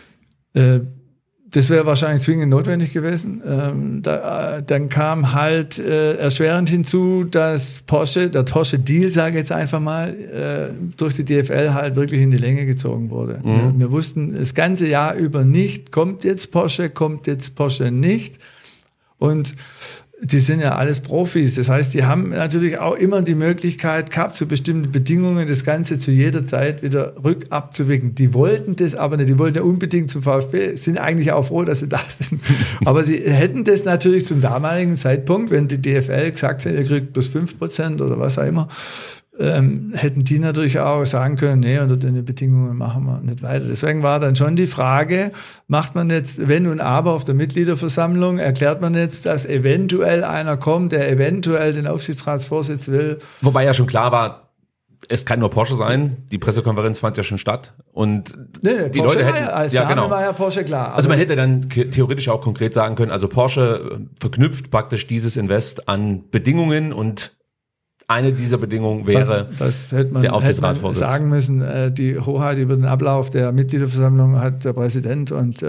H: das wäre wahrscheinlich zwingend notwendig gewesen. Dann kam halt erschwerend hinzu, dass der Porsche-Deal, sage ich jetzt einfach mal, durch die DFL halt wirklich in die Länge gezogen wurde. Wir wussten das ganze Jahr über nicht, kommt jetzt Porsche nicht. Und die sind ja alles Profis. Das heißt, die haben natürlich auch immer die Möglichkeit gehabt, zu bestimmten Bedingungen das Ganze zu jeder Zeit wieder rückabzuwickeln. Die wollten das aber nicht. Die wollten ja unbedingt zum VfB, sind eigentlich auch froh, dass sie da sind. Aber sie hätten das natürlich zum damaligen Zeitpunkt, wenn die DFL gesagt hätte, ihr kriegt plus 5% oder was auch immer, hätten die natürlich auch sagen können, nee, unter den Bedingungen machen wir nicht weiter. Deswegen war dann schon die Frage, macht man jetzt Wenn und Aber auf der Mitgliederversammlung, erklärt man jetzt, dass eventuell einer kommt, der eventuell den Aufsichtsratsvorsitz will.
F: Wobei ja schon klar war, es kann nur Porsche sein. Die Pressekonferenz fand ja schon statt. Und die Leute hätten,
H: als Name war ja Porsche klar.
F: Also man hätte dann theoretisch auch konkret sagen können, also Porsche verknüpft praktisch dieses Invest an Bedingungen und eine dieser Bedingungen wäre
H: das hätte man,
F: der Aufsichtsratsvorsitz.
H: Sagen müssen, die Hoheit über den Ablauf der Mitgliederversammlung hat der Präsident und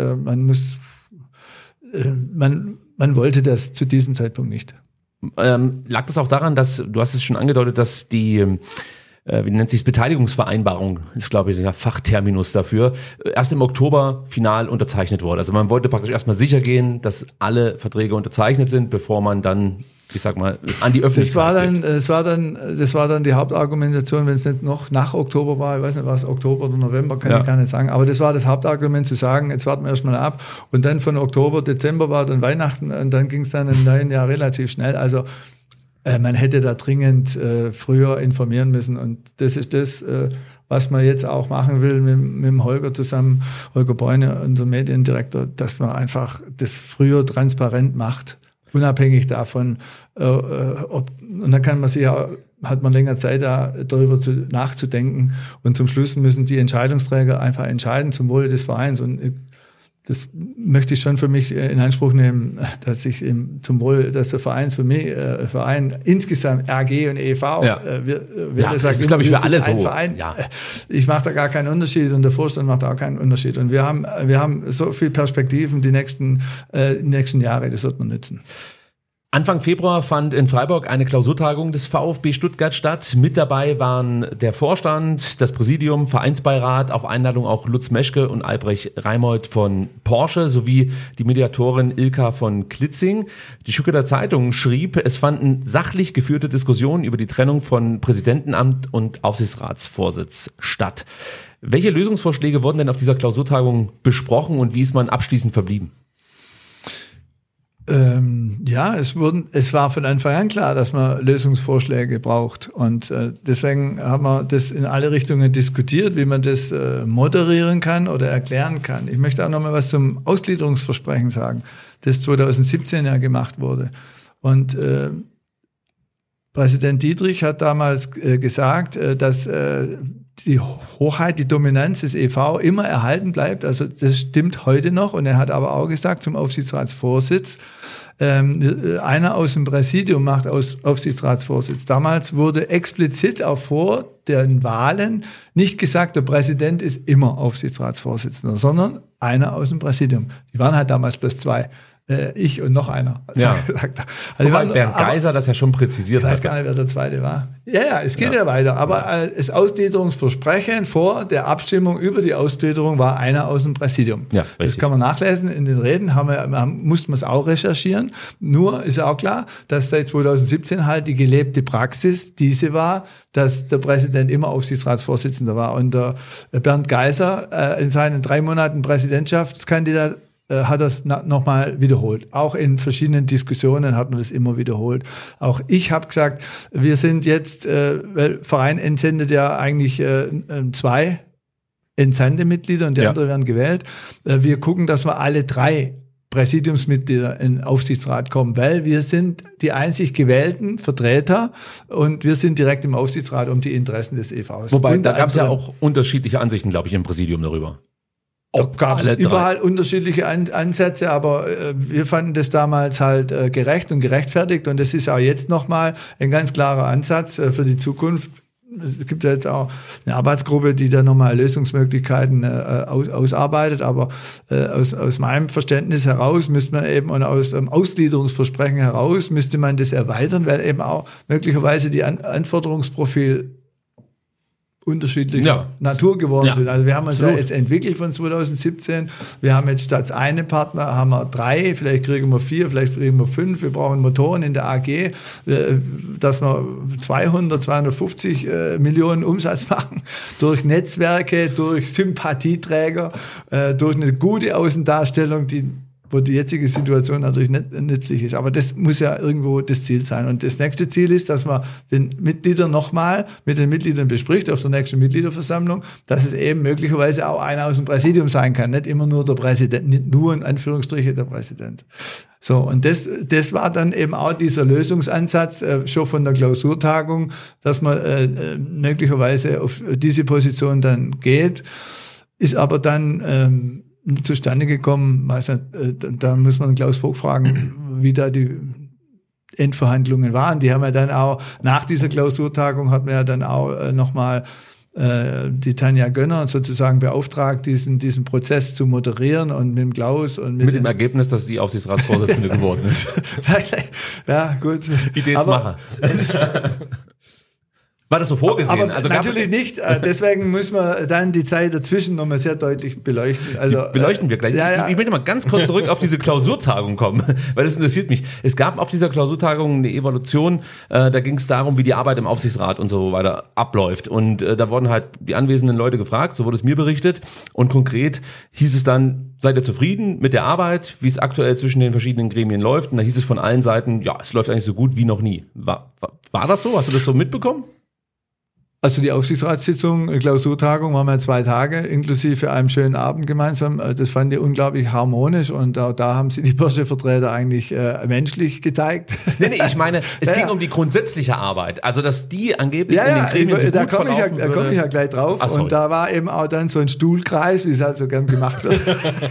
H: man wollte das zu diesem Zeitpunkt nicht.
F: Lag das auch daran, dass, du hast es schon angedeutet, dass die, wie nennt sich es, Beteiligungsvereinbarung, ist glaube ich der Fachterminus dafür, erst im Oktober final unterzeichnet wurde. Also man wollte praktisch erstmal sicher gehen, dass alle Verträge unterzeichnet sind, bevor man dann, ich sag mal, an die Öffentlichkeit
H: Das war dann die Hauptargumentation, wenn es nicht noch nach Oktober war, ich weiß nicht, was Oktober oder November, kann ich gar nicht sagen, aber das war das Hauptargument zu sagen, jetzt warten wir erstmal ab und dann von Oktober, Dezember war dann Weihnachten und dann ging es dann im neuen Jahr relativ schnell, also man hätte da dringend früher informieren müssen und das ist das, was man jetzt auch machen will mit dem Holger zusammen, Holger Beune, unser Mediendirektor, dass man einfach das früher transparent macht. Unabhängig davon, und dann kann man sich ja, hat man länger Zeit darüber nachzudenken und zum Schluss müssen die Entscheidungsträger einfach entscheiden zum Wohle des Vereins und das möchte ich schon für mich in Anspruch nehmen, dass ich zum Wohl, dass der Verein für mich, Verein insgesamt RG und EV,
F: das ist glaube ich für alle so.
H: Verein, ich mache da gar keinen Unterschied und der Vorstand macht auch keinen Unterschied und wir haben so viel Perspektiven die nächsten Jahre, das wird man nützen.
F: Anfang Februar fand in Freiburg eine Klausurtagung des VfB Stuttgart statt. Mit dabei waren der Vorstand, das Präsidium, Vereinsbeirat, auf Einladung auch Lutz Meschke und Albrecht Reimold von Porsche sowie die Mediatorin Ilka von Klitzing. Die Stuttgarter Zeitung schrieb, es fanden sachlich geführte Diskussionen über die Trennung von Präsidentenamt und Aufsichtsratsvorsitz statt. Welche Lösungsvorschläge wurden denn auf dieser Klausurtagung besprochen und wie ist man abschließend verblieben?
H: Es war von Anfang an klar, dass man Lösungsvorschläge braucht und deswegen haben wir das in alle Richtungen diskutiert, wie man das moderieren kann oder erklären kann. Ich möchte auch noch mal was zum Ausgliederungsversprechen sagen, das 2017 ja gemacht wurde und Präsident Dietrich hat damals gesagt, dass die Hochheit, die Dominanz des e.V. immer erhalten bleibt. Also das stimmt heute noch. Und er hat aber auch gesagt zum Aufsichtsratsvorsitz, einer aus dem Präsidium macht Aufsichtsratsvorsitz. Damals wurde explizit auch vor den Wahlen nicht gesagt, der Präsident ist immer Aufsichtsratsvorsitzender, sondern einer aus dem Präsidium. Die waren halt damals plus 2. Ich und noch einer.
F: Ja.
H: Also
F: Wobei Bernd Geiser das ja schon präzisiert hat.
H: Ich weiß gar nicht, wer der Zweite war. Ja, es geht ja weiter. Aber das Ausgliederungsversprechen vor der Abstimmung über die Ausgliederung war einer aus dem Präsidium.
F: Ja,
H: das kann man nachlesen in den Reden, mussten wir es auch recherchieren. Nur ist ja auch klar, dass seit 2017 halt die gelebte Praxis diese war, dass der Präsident immer Aufsichtsratsvorsitzender war. Und der Bernd Geiser in seinen 3 Monaten Präsidentschaftskandidat hat das nochmal wiederholt. Auch in verschiedenen Diskussionen hat man das immer wiederholt. Auch ich habe gesagt, wir sind jetzt, weil Verein entsendet ja eigentlich 2 Entsendemitglieder und die anderen werden gewählt. Wir gucken, dass wir alle 3 Präsidiumsmitglieder in den Aufsichtsrat kommen, weil wir sind die einzig gewählten Vertreter und wir sind direkt im Aufsichtsrat um die Interessen des e.V.s.
F: Wobei, da gab es ja auch unterschiedliche Ansichten, glaube ich, im Präsidium darüber.
H: Da gab es überall unterschiedliche Ansätze, aber wir fanden das damals halt gerecht und gerechtfertigt und das ist auch jetzt nochmal ein ganz klarer Ansatz für die Zukunft. Es gibt ja jetzt auch eine Arbeitsgruppe, die da nochmal Lösungsmöglichkeiten ausarbeitet, aber aus meinem Verständnis heraus müsste man eben und aus dem Ausgliederungsversprechen heraus müsste man das erweitern, weil eben auch möglicherweise die Anforderungsprofil unterschiedlicher Natur geworden sind. Also wir haben uns ja jetzt entwickelt von 2017. Wir haben jetzt statt einem Partner haben wir 3, vielleicht kriegen wir 4, vielleicht kriegen wir 5. Wir brauchen Motoren in der AG, dass wir 250 Millionen Umsatz machen durch Netzwerke, durch Sympathieträger, durch eine gute Außendarstellung, wo die jetzige Situation natürlich nicht nützlich ist. Aber das muss ja irgendwo das Ziel sein. Und das nächste Ziel ist, dass man den Mitgliedern nochmal mit den Mitgliedern bespricht auf der nächsten Mitgliederversammlung, dass es eben möglicherweise auch einer aus dem Präsidium sein kann, nicht immer nur der Präsident, nicht nur in Anführungsstriche der Präsident. So, und das war dann eben auch dieser Lösungsansatz schon von der Klausurtagung, dass man möglicherweise auf diese Position dann geht, ist aber dann zustande gekommen. Da muss man Klaus Vogt fragen, wie da die Endverhandlungen waren. Die haben ja dann auch, nach dieser Klausurtagung hat man ja dann auch nochmal die Tanja Gönner sozusagen beauftragt, diesen Prozess zu moderieren und mit dem Klaus und mit
F: dem Ergebnis, dass sie Aufsichtsratsvorsitzende geworden ist.
H: Ja, gut.
F: Ideenmacher. War das so vorgesehen?
H: Aber also natürlich nicht. Deswegen müssen wir dann die Zeit dazwischen nochmal sehr deutlich beleuchten. Also
F: die beleuchten wir gleich. Ja. Ich möchte mal ganz kurz zurück auf diese Klausurtagung kommen, weil das interessiert mich. Es gab auf dieser Klausurtagung eine Evaluation, da ging es darum, wie die Arbeit im Aufsichtsrat und so weiter abläuft. Und da wurden halt die anwesenden Leute gefragt, so wurde es mir berichtet. Und konkret hieß es dann, seid ihr zufrieden mit der Arbeit, wie es aktuell zwischen den verschiedenen Gremien läuft? Und da hieß es von allen Seiten, ja, es läuft eigentlich so gut wie noch nie. War das so? Hast du das so mitbekommen?
H: Also die Aufsichtsratssitzung, Klausurtagung waren wir 2 Tage, inklusive einem schönen Abend gemeinsam. Das fand ich unglaublich harmonisch und auch da haben sie die Börsevertreter eigentlich menschlich gezeigt.
F: Nee, ich meine, es ging um die grundsätzliche Arbeit. Also, dass die angeblich in den Gremien so gut verlaufen würde.
H: Da komme ich ja gleich drauf. Und da war eben auch dann so ein Stuhlkreis, wie es halt so gern gemacht wird.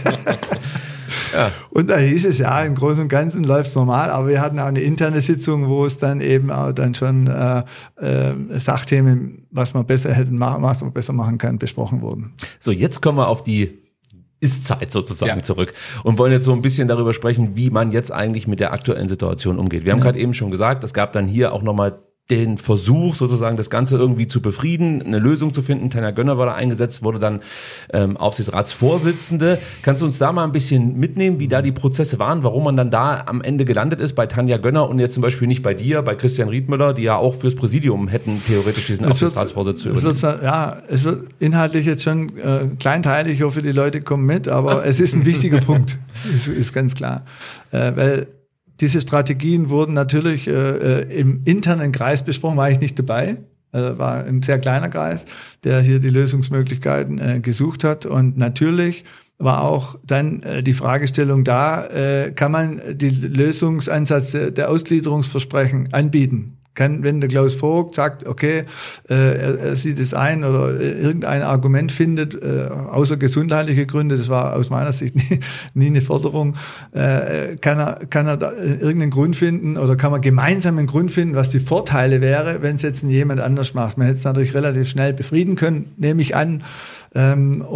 H: Ja. Und da hieß es, ja, im Großen und Ganzen läuft es normal, aber wir hatten auch eine interne Sitzung, wo es dann eben auch dann schon Sachthemen, was man besser machen kann, besprochen wurden.
F: So, jetzt kommen wir auf die Ist-Zeit sozusagen zurück und wollen jetzt so ein bisschen darüber sprechen, wie man jetzt eigentlich mit der aktuellen Situation umgeht. Wir haben gerade eben schon gesagt, es gab dann hier auch nochmal den Versuch, sozusagen das Ganze irgendwie zu befrieden, eine Lösung zu finden. Tanja Gönner war da eingesetzt, wurde dann Aufsichtsratsvorsitzende. Kannst du uns da mal ein bisschen mitnehmen, wie da die Prozesse waren, warum man dann da am Ende gelandet ist bei Tanja Gönner und jetzt zum Beispiel nicht bei dir, bei Christian Riedmüller, die ja auch fürs Präsidium hätten theoretisch diesen Aufsichtsratsvorsitz zu übernehmen?
H: Es wird inhaltlich jetzt schon kleinteilig, ich hoffe, die Leute kommen mit, aber es ist ein wichtiger Punkt, ist ganz klar, weil diese Strategien wurden natürlich im internen Kreis besprochen, war ich nicht dabei. War ein sehr kleiner Kreis, der hier die Lösungsmöglichkeiten gesucht hat. Und natürlich war auch dann die Fragestellung da, kann man die Lösungsansatz der Ausgliederungsversprechen anbieten? Wenn der Klaus Vogt sagt, okay, er sieht es ein oder irgendein Argument findet, außer gesundheitliche Gründe, das war aus meiner Sicht nie eine Forderung, kann er da irgendeinen Grund finden oder kann man gemeinsam einen Grund finden, was die Vorteile wäre, wenn es jetzt jemand anders macht. Man hätte es natürlich relativ schnell befrieden können, nehme ich an. Da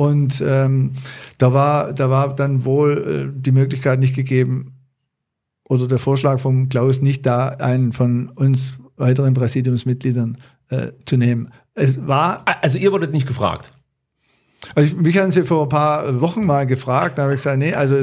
H: war dann wohl die Möglichkeit nicht gegeben oder der Vorschlag vom Klaus nicht da, einen von uns weiteren Präsidiumsmitgliedern zu nehmen.
F: Also ihr wurdet nicht gefragt?
H: Mich haben sie vor ein paar Wochen mal gefragt, da habe ich gesagt, nee, also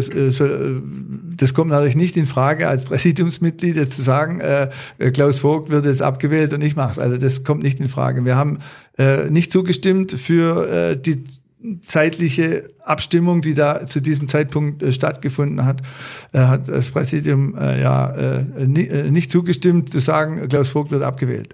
H: das kommt natürlich nicht in Frage, als Präsidiumsmitglied jetzt zu sagen, Klaus Vogt wird jetzt abgewählt und ich mache es. Also das kommt nicht in Frage. Wir haben nicht zugestimmt für die zeitliche Abstimmung, die da zu diesem Zeitpunkt stattgefunden hat, hat das Präsidium nicht zugestimmt zu sagen, Klaus Vogt wird abgewählt.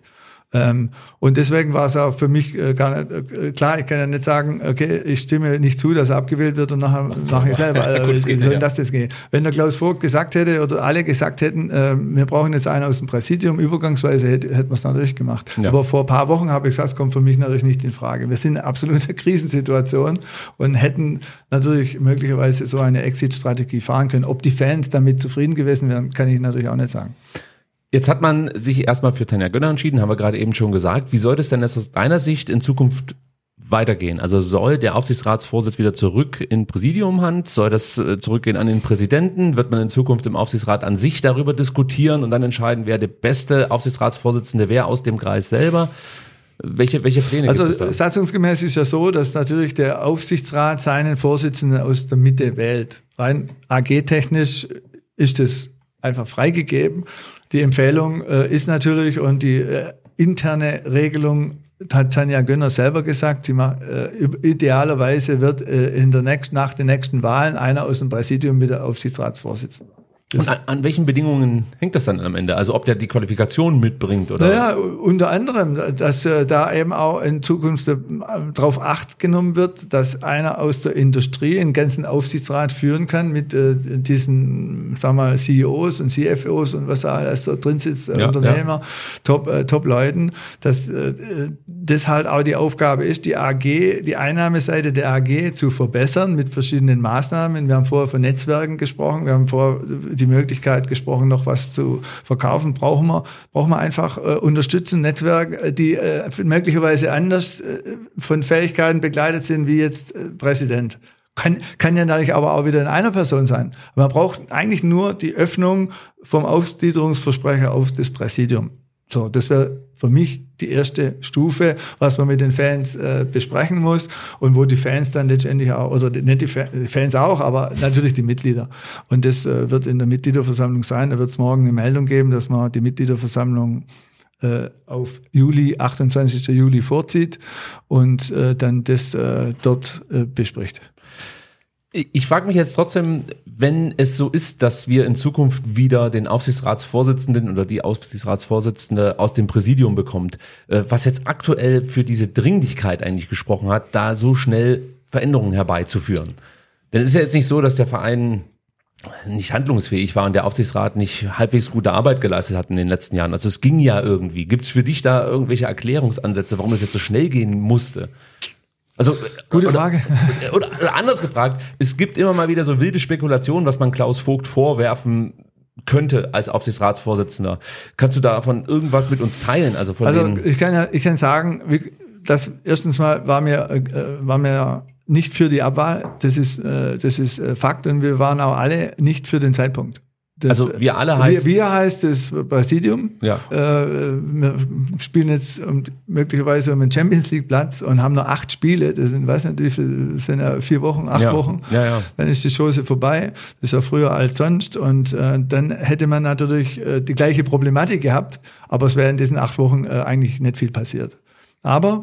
H: Und deswegen war es auch für mich gar nicht klar, ich kann ja nicht sagen, okay, ich stimme nicht zu, dass er abgewählt wird und nachher mache ich selber. Wie soll das gehen? Wenn der Klaus Vogt gesagt hätte oder alle gesagt hätten, wir brauchen jetzt einen aus dem Präsidium, übergangsweise hätten wir es natürlich gemacht. Ja. Aber vor ein paar Wochen habe ich gesagt, es kommt für mich natürlich nicht in Frage. Wir sind in einer absoluten Krisensituation und hätten natürlich möglicherweise so eine Exit-Strategie fahren können. Ob die Fans damit zufrieden gewesen wären, kann ich natürlich auch nicht sagen.
F: Jetzt hat man sich erstmal für Tanja Gönner entschieden, haben wir gerade eben schon gesagt. Wie soll das denn aus deiner Sicht in Zukunft weitergehen? Also soll der Aufsichtsratsvorsitz wieder zurück in Präsidiumhand? Soll das zurückgehen an den Präsidenten? Wird man in Zukunft im Aufsichtsrat an sich darüber diskutieren und dann entscheiden, wer der beste Aufsichtsratsvorsitzende wäre aus dem Kreis selber? Welche Pläne gibt es da?
H: Also satzungsgemäß ist ja so, dass natürlich der Aufsichtsrat seinen Vorsitzenden aus der Mitte wählt. Rein AG-technisch ist es einfach freigegeben. Die Empfehlung ist natürlich und die interne Regelung hat Tanja Gönner selber gesagt, sie macht, idealerweise wird nach den nächsten Wahlen einer aus dem Präsidium wieder Aufsichtsratsvorsitzender.
F: Und an welchen Bedingungen hängt das dann am Ende? Also ob der die Qualifikation mitbringt oder?
H: Naja, unter anderem, dass da eben auch in Zukunft darauf Acht genommen wird, dass einer aus der Industrie einen ganzen Aufsichtsrat führen kann mit diesen, sagen wir mal, CEOs und CFOs und was da alles so drin sitzt, Unternehmer, Top-Leuten, dass das halt auch die Aufgabe ist, die Einnahmeseite der AG zu verbessern mit verschiedenen Maßnahmen. Wir haben vorher von Netzwerken gesprochen, wir haben vorher die Möglichkeit gesprochen, noch was zu verkaufen, brauchen wir einfach unterstützen, Netzwerke, die möglicherweise anders von Fähigkeiten begleitet sind wie jetzt Präsident. Kann ja natürlich aber auch wieder in einer Person sein. Man braucht eigentlich nur die Öffnung vom Ausgliederungsversprecher auf das Präsidium. So, das wäre für mich die erste Stufe, was man mit den Fans besprechen muss und wo die Fans dann letztendlich auch, oder nicht die Fans auch, aber natürlich die Mitglieder. Und das wird in der Mitgliederversammlung sein. Da wird es morgen eine Meldung geben, dass man die Mitgliederversammlung auf 28. Juli vorzieht und dann das dort bespricht.
F: Ich frage mich jetzt trotzdem, wenn es so ist, dass wir in Zukunft wieder den Aufsichtsratsvorsitzenden oder die Aufsichtsratsvorsitzende aus dem Präsidium bekommt, was jetzt aktuell für diese Dringlichkeit eigentlich gesprochen hat, da so schnell Veränderungen herbeizuführen. Denn es ist ja jetzt nicht so, dass der Verein nicht handlungsfähig war und der Aufsichtsrat nicht halbwegs gute Arbeit geleistet hat in den letzten Jahren. Also es ging ja irgendwie. Gibt es für dich da irgendwelche Erklärungsansätze, warum es jetzt so schnell gehen musste? Also,
H: gute Frage.
F: Oder anders gefragt, es gibt immer mal wieder so wilde Spekulationen, was man Klaus Vogt vorwerfen könnte als Aufsichtsratsvorsitzender. Kannst du davon irgendwas mit uns teilen? Also
H: ich kann sagen, dass erstens mal war mir nicht für die Abwahl. Das ist Fakt und wir waren auch alle nicht für den Zeitpunkt.
F: Also wir alle heißt...
H: Wir heißt das Präsidium. Ja. Wir spielen jetzt möglicherweise um den Champions-League-Platz und haben noch 8 Spiele. Das sind, weiß nicht, wie viel, sind ja 4 Wochen, 8 Wochen. Ja. Dann ist die Chose vorbei. Das ist ja früher als sonst. Und dann hätte man natürlich die gleiche Problematik gehabt. Aber es wäre in diesen 8 Wochen eigentlich nicht viel passiert. Aber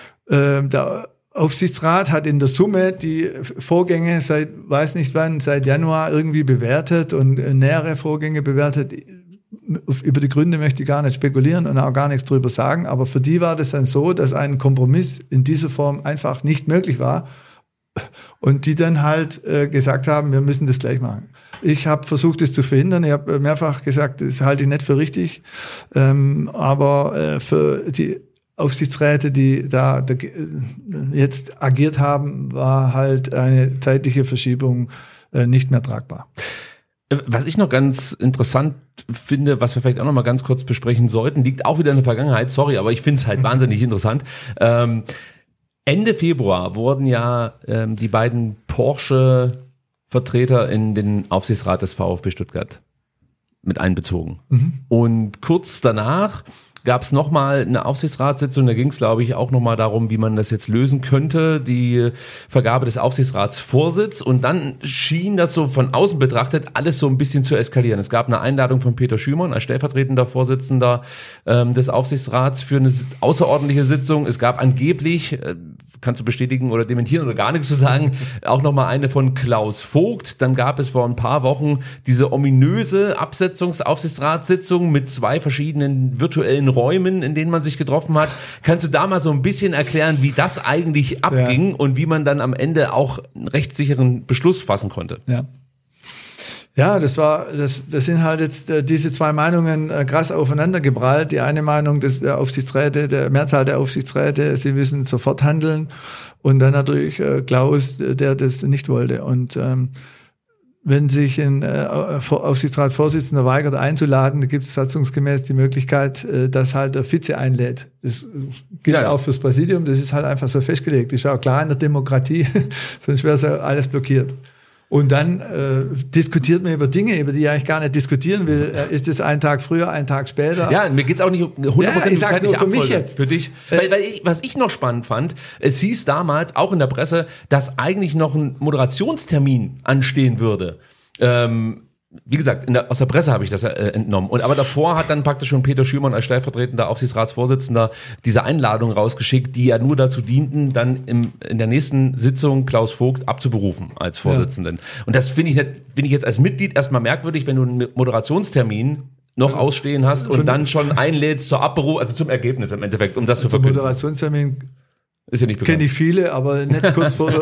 H: der Aufsichtsrat hat in der Summe die Vorgänge seit Januar irgendwie bewertet und nähere Vorgänge bewertet. Über die Gründe möchte ich gar nicht spekulieren und auch gar nichts drüber sagen, aber für die war das dann so, dass ein Kompromiss in dieser Form einfach nicht möglich war. Und die dann halt gesagt haben, wir müssen das gleich machen. Ich habe versucht, das zu verhindern. Ich habe mehrfach gesagt, das halte ich nicht für richtig. Aber für die Aufsichtsräte, die da jetzt agiert haben, war halt eine zeitliche Verschiebung nicht mehr tragbar.
F: Was ich noch ganz interessant finde, was wir vielleicht auch noch mal ganz kurz besprechen sollten, liegt auch wieder in der Vergangenheit, sorry, aber ich finde es halt wahnsinnig interessant. Ende Februar wurden ja die beiden Porsche-Vertreter in den Aufsichtsrat des VfB Stuttgart mit einbezogen. Und kurz danach gab es nochmal eine Aufsichtsratssitzung, da ging es, glaube ich, auch nochmal darum, wie man das jetzt lösen könnte, die Vergabe des Aufsichtsratsvorsitzes, und dann schien das so von außen betrachtet alles so ein bisschen zu eskalieren. Es gab eine Einladung von Peter Schümann als stellvertretender Vorsitzender des Aufsichtsrats für eine außerordentliche Sitzung. Es gab angeblich, kannst du bestätigen oder dementieren oder gar nichts zu sagen, auch nochmal eine von Klaus Vogt. Dann gab es vor ein paar Wochen diese ominöse Absetzungsaufsichtsratssitzung mit 2 verschiedenen virtuellen Räumen, in denen man sich getroffen hat. Kannst du da mal so ein bisschen erklären, wie das eigentlich abging und wie man dann am Ende auch einen rechtssicheren Beschluss fassen konnte?
H: Ja, das sind halt jetzt diese 2 Meinungen krass aufeinander geprallt. Die eine Meinung der Aufsichtsräte, der Mehrzahl der Aufsichtsräte, sie müssen sofort handeln, und dann natürlich Klaus, der das nicht wollte. Und wenn sich ein Aufsichtsratsvorsitzender weigert einzuladen, da gibt es satzungsgemäß die Möglichkeit, dass halt der Vize einlädt. Das gilt auch fürs Präsidium, das ist halt einfach so festgelegt. Das ist auch klar in der Demokratie, sonst wäre es ja alles blockiert. Und dann diskutiert man über Dinge, über die ich eigentlich gar nicht diskutieren will. Ist das ein Tag früher, ein Tag später?
F: Ja, mir geht's auch nicht um 100%
H: ich sag nur für mich jetzt.
F: Für dich. Was ich noch spannend fand, es hieß damals auch in der Presse, dass eigentlich noch ein Moderationstermin anstehen würde. Wie gesagt, aus der Presse habe ich das entnommen. Aber davor hat dann praktisch schon Peter Schümann als stellvertretender Aufsichtsratsvorsitzender diese Einladung rausgeschickt, die ja nur dazu dienten, dann in der nächsten Sitzung Klaus Vogt abzuberufen als Vorsitzenden. Ja. Und das finde ich jetzt als Mitglied erstmal merkwürdig, wenn du einen Moderationstermin noch ausstehen hast und dann schon einlädst zur Abberufung, also zum Ergebnis im Endeffekt, um das zu verkünden.
H: Moderationstermin
F: ist ja nicht bekannt.
H: Kenne ich viele, aber nicht kurz vor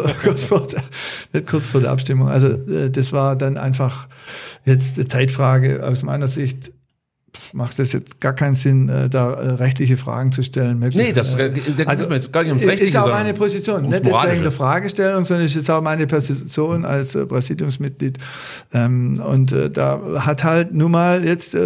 H: der Abstimmung. Also das war dann einfach jetzt eine Zeitfrage. Aus meiner Sicht macht es jetzt gar keinen Sinn, da rechtliche Fragen zu stellen.
F: Nee, das ist mir jetzt gar nicht ums Rechtliche.
H: Ist auch meine Position. Nicht deswegen der Fragestellung, sondern ist jetzt auch meine Position als Präsidiumsmitglied. Und da hat halt nun mal jetzt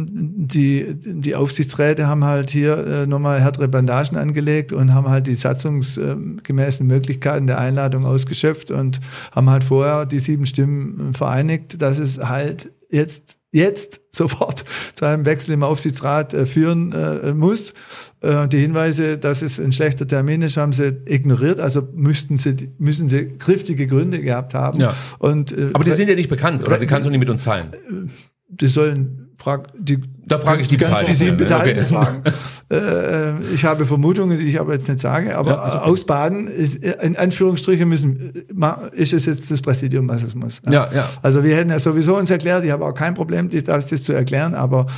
H: die Aufsichtsräte haben halt hier nochmal härtere Bandagen angelegt und haben halt die satzungsgemäßen Möglichkeiten der Einladung ausgeschöpft und haben halt vorher die 7 Stimmen vereinigt, dass es halt jetzt sofort zu einem Wechsel im Aufsichtsrat führen muss. Die Hinweise, dass es ein schlechter Termin ist, haben sie ignoriert. Also müssen sie griftige Gründe gehabt haben. Ja.
F: Aber die sind ja nicht bekannt, oder? Die kannst du nicht mit uns teilen.
H: Die sollen
F: da frage ich die Beteiligten.
H: Die 7 Beteiligten fragen. Ich habe Vermutungen, die ich aber jetzt nicht sage, aber okay. Ausbaden, in Anführungsstrichen ist es jetzt das Präsidium, was es muss.
F: Ja.
H: Also wir hätten ja sowieso uns erklärt, ich habe auch kein Problem, das zu erklären, aber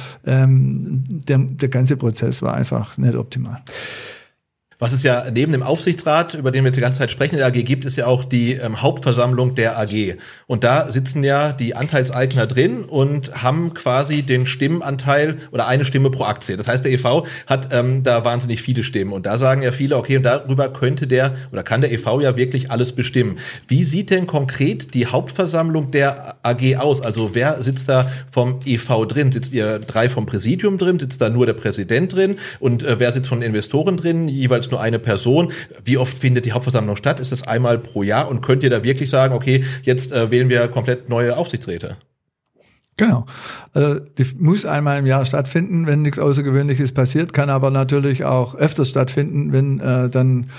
H: der ganze Prozess war einfach nicht optimal.
G: Was es ja neben dem Aufsichtsrat, über den wir jetzt die ganze Zeit sprechen, in der AG gibt, ist ja auch die Hauptversammlung der AG. Und da sitzen ja die Anteilseigner drin und haben quasi den Stimmenanteil oder eine Stimme pro Aktie. Das heißt, der e.V. hat da wahnsinnig viele Stimmen. Und da sagen ja viele, okay, und darüber kann der e.V. ja wirklich alles bestimmen. Wie sieht denn konkret die Hauptversammlung der AG aus? Also wer sitzt da vom e.V. drin? Sitzt ihr 3 vom Präsidium drin? Sitzt da nur der Präsident drin? Und wer sitzt von den Investoren drin? Jeweils nur eine Person. Wie oft findet die Hauptversammlung statt? Ist das einmal pro Jahr? Und könnt ihr da wirklich sagen, okay, jetzt wählen wir komplett neue Aufsichtsräte?
H: Genau. Die muss einmal im Jahr stattfinden, wenn nichts Außergewöhnliches passiert, kann aber natürlich auch öfters stattfinden, wenn dann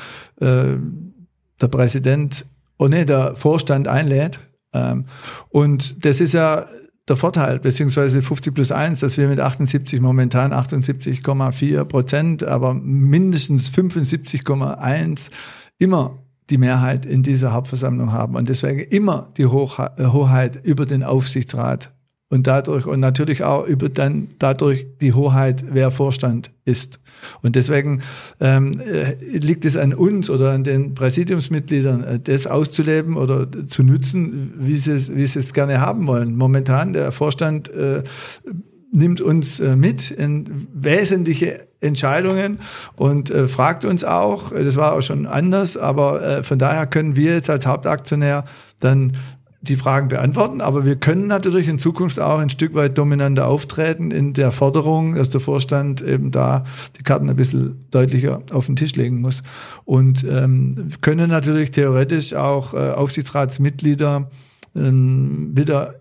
H: der Vorstand einlädt. Und das ist ja der Vorteil, beziehungsweise 50+1, dass wir mit momentan 78,4%, aber mindestens 75,1 immer die Mehrheit in dieser Hauptversammlung haben und deswegen immer die Hoheit über den Aufsichtsrat und natürlich auch dadurch die Hoheit, wer Vorstand ist. Und deswegen liegt es an uns oder an den Präsidiumsmitgliedern, das auszuleben oder zu nutzen, wie sie es gerne haben wollen. Momentan, der Vorstand nimmt uns mit in wesentliche Entscheidungen und fragt uns auch, das war auch schon anders, aber von daher können wir jetzt als Hauptaktionär dann die Fragen beantworten, aber wir können natürlich in Zukunft auch ein Stück weit dominanter auftreten in der Forderung, dass der Vorstand eben da die Karten ein bisschen deutlicher auf den Tisch legen muss. Und können natürlich theoretisch auch Aufsichtsratsmitglieder wieder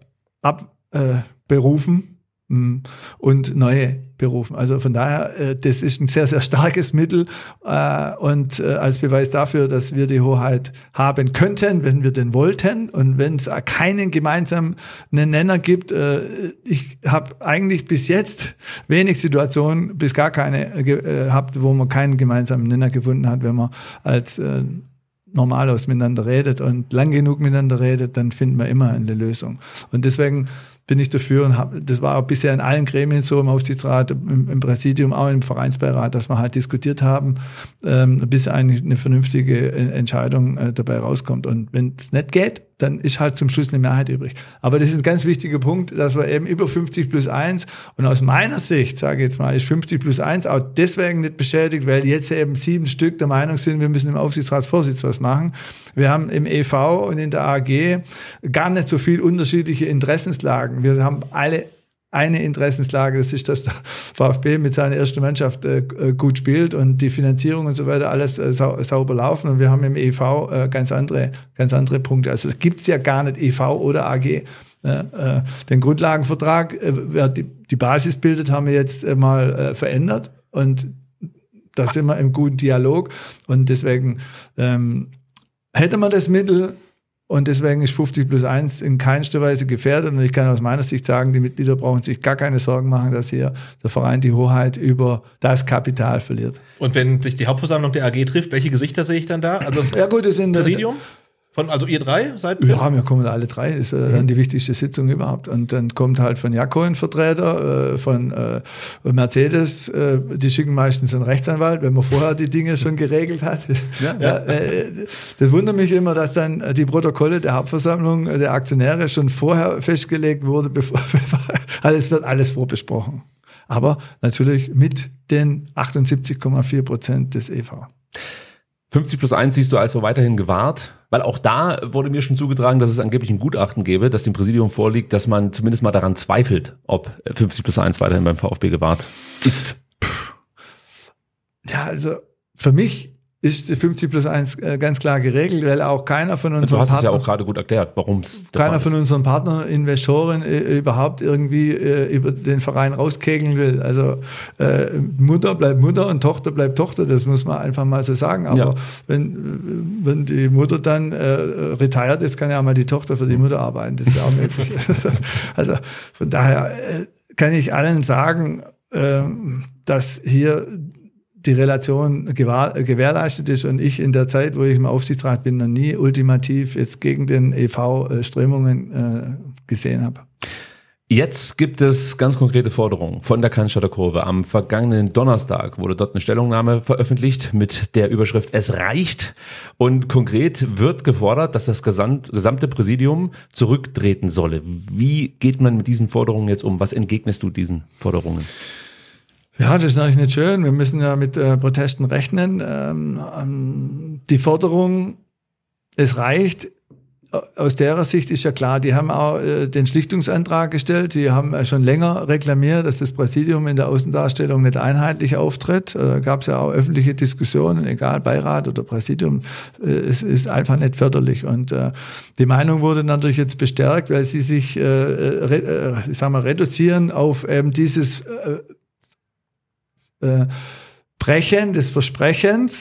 H: abberufen und neue berufen. Also von daher, das ist ein sehr, sehr starkes Mittel und als Beweis dafür, dass wir die Hoheit haben könnten, wenn wir denn wollten und wenn es keinen gemeinsamen Nenner gibt. Ich habe eigentlich bis jetzt wenig Situationen, bis gar keine gehabt, wo man keinen gemeinsamen Nenner gefunden hat, wenn man als normal miteinander redet und lang genug miteinander redet, dann finden wir immer eine Lösung. Und deswegen bin ich dafür und das war auch bisher in allen Gremien so, im Aufsichtsrat, im Präsidium, auch im Vereinsbeirat, dass wir halt diskutiert haben, bis eigentlich eine vernünftige Entscheidung dabei rauskommt. Und wenn es nicht geht, dann ist halt zum Schluss eine Mehrheit übrig. Aber das ist ein ganz wichtiger Punkt, dass wir eben über 50+1 und aus meiner Sicht, sage ich jetzt mal, ist 50+1 auch deswegen nicht beschädigt, weil jetzt eben 7 Stück der Meinung sind, wir müssen im Aufsichtsratsvorsitz was machen. Wir haben im EV und in der AG gar nicht so viel unterschiedliche Interessenslagen. Wir haben alle eine Interessenslage, das ist, dass der VfB mit seiner ersten Mannschaft gut spielt und die Finanzierung und so weiter alles sauber laufen. Und wir haben im EV ganz andere Punkte. Also es gibt's ja gar nicht EV oder AG. Den Grundlagenvertrag, wer die Basis bildet, haben wir jetzt mal verändert und da sind wir im guten Dialog und deswegen hätte man das Mittel. Und deswegen ist 50+1 in keinster Weise gefährdet. Und ich kann aus meiner Sicht sagen, die Mitglieder brauchen sich gar keine Sorgen machen, dass hier der Verein die Hoheit über das Kapital verliert.
G: Und wenn sich die Hauptversammlung der AG trifft, welche Gesichter sehe ich dann da? Also das Präsidium? Also ihr drei seid?
H: Ja, wir kommen alle drei. Das ist dann die wichtigste Sitzung überhaupt. Und dann kommt halt von Jaco ein Vertreter, von Mercedes. Die schicken meistens einen Rechtsanwalt, wenn man vorher die Dinge schon geregelt hat. Ja. Das wundert mich immer, dass dann die Protokolle der Hauptversammlung der Aktionäre schon vorher festgelegt wurde, es wird alles vorbesprochen. Aber natürlich mit den 78,4% des EV.
F: 50+1 siehst du also weiterhin gewahrt, weil auch da wurde mir schon zugetragen, dass es angeblich ein Gutachten gäbe, das dem Präsidium vorliegt, dass man zumindest mal daran zweifelt, ob 50+1 weiterhin beim VfB gewahrt ist.
H: Ja, also für mich ist 50+1 ganz klar geregelt, weil auch keiner von unseren
F: Partnern... Du hast es ja auch gerade gut erklärt, warum es...
H: Keiner von unseren Partnern, Investoren überhaupt irgendwie über den Verein rauskegeln will. Also Mutter bleibt Mutter und Tochter bleibt Tochter, das muss man einfach mal so sagen. Aber ja, wenn die Mutter dann retired ist, kann ja auch mal die Tochter für die Mutter arbeiten. Das ist auch möglich. Also von daher kann ich allen sagen, dass hier die Relation gewährleistet ist und ich in der Zeit, wo ich im Aufsichtsrat bin, noch nie ultimativ jetzt gegen den EV Strömungen gesehen habe.
F: Jetzt gibt es ganz konkrete Forderungen von der Cannstatter Kurve. Am vergangenen Donnerstag wurde dort eine Stellungnahme veröffentlicht mit der Überschrift "Es reicht". Und konkret wird gefordert, dass das gesamte Präsidium zurücktreten solle. Wie geht man mit diesen Forderungen jetzt um? Was entgegnest du diesen Forderungen?
H: Ja, das ist natürlich nicht schön. Wir müssen ja mit Protesten rechnen. Die Forderung, es reicht, aus derer Sicht ist ja klar, die haben auch den Schlichtungsantrag gestellt. Die haben schon länger reklamiert, dass das Präsidium in der Außendarstellung nicht einheitlich auftritt. Da gab es ja auch öffentliche Diskussionen, egal Beirat oder Präsidium. Es ist einfach nicht förderlich. Und die Meinung wurde natürlich jetzt bestärkt, weil sie sich reduzieren auf eben dieses Brechen des Versprechens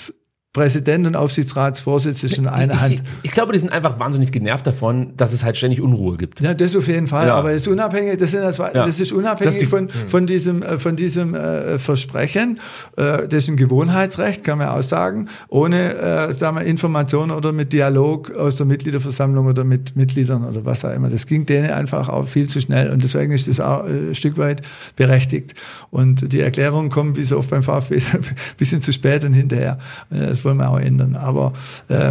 H: Präsident und Aufsichtsratsvorsitzende in einer Hand.
F: Ich glaube, die sind einfach wahnsinnig genervt davon, dass es halt ständig Unruhe gibt.
H: Ja, das auf jeden Fall. Ja. Aber das ist unabhängig, das ist unabhängig von diesem Versprechen. Das ist ein Gewohnheitsrecht, kann man auch sagen, ohne Information oder mit Dialog aus der Mitgliederversammlung oder mit Mitgliedern oder was auch immer. Das ging denen einfach auch viel zu schnell und deswegen ist das auch ein Stück weit berechtigt. Und die Erklärungen kommen, wie so oft beim VfB, ein bisschen zu spät und hinterher. Das wollen wir auch ändern. Aber da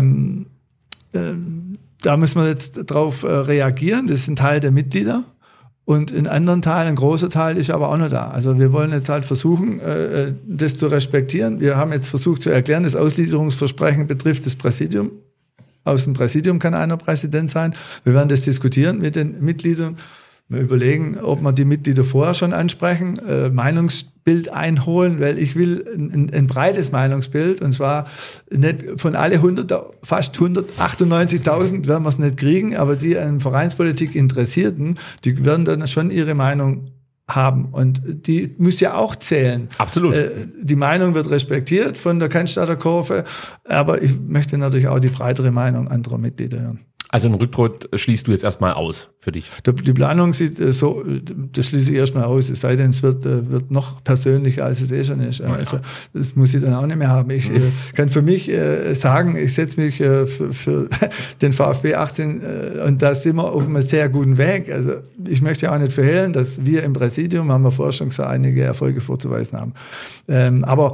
H: müssen wir jetzt drauf reagieren. Das ist ein Teil der Mitglieder. Und ein anderer Teil, ein großer Teil, ist aber auch noch da. Also wir wollen jetzt halt versuchen, das zu respektieren. Wir haben jetzt versucht zu erklären, das Auslieferungsversprechen betrifft das Präsidium. Aus dem Präsidium kann einer Präsident sein. Wir werden das diskutieren mit den Mitgliedern. Wir überlegen, ob wir die Mitglieder vorher schon ansprechen, Meinungsbild einholen, weil ich will ein breites Meinungsbild, und zwar nicht von alle fast 198.000 werden wir es nicht kriegen, aber die an Vereinspolitik Interessierten, die werden dann schon ihre Meinung haben. Und die muss ja auch zählen.
F: Absolut.
H: Die Meinung wird respektiert von der Cannstatter Kurve, aber ich möchte natürlich auch die breitere Meinung anderer Mitglieder hören.
F: Also einen Rücktritt schließt du jetzt erstmal aus für dich?
H: Die Planung sieht so, das schließe ich erstmal aus, es sei denn, es wird noch persönlicher, als es schon ist.
F: Ja.
H: Also, das muss ich dann auch nicht mehr haben. Ich kann für mich sagen, ich setze mich für den VfB 18 und da sind wir auf einem sehr guten Weg. Also ich möchte auch nicht verhehlen, dass wir im Präsidium, haben wir vorher schon gesagt, einige Erfolge vorzuweisen haben. Aber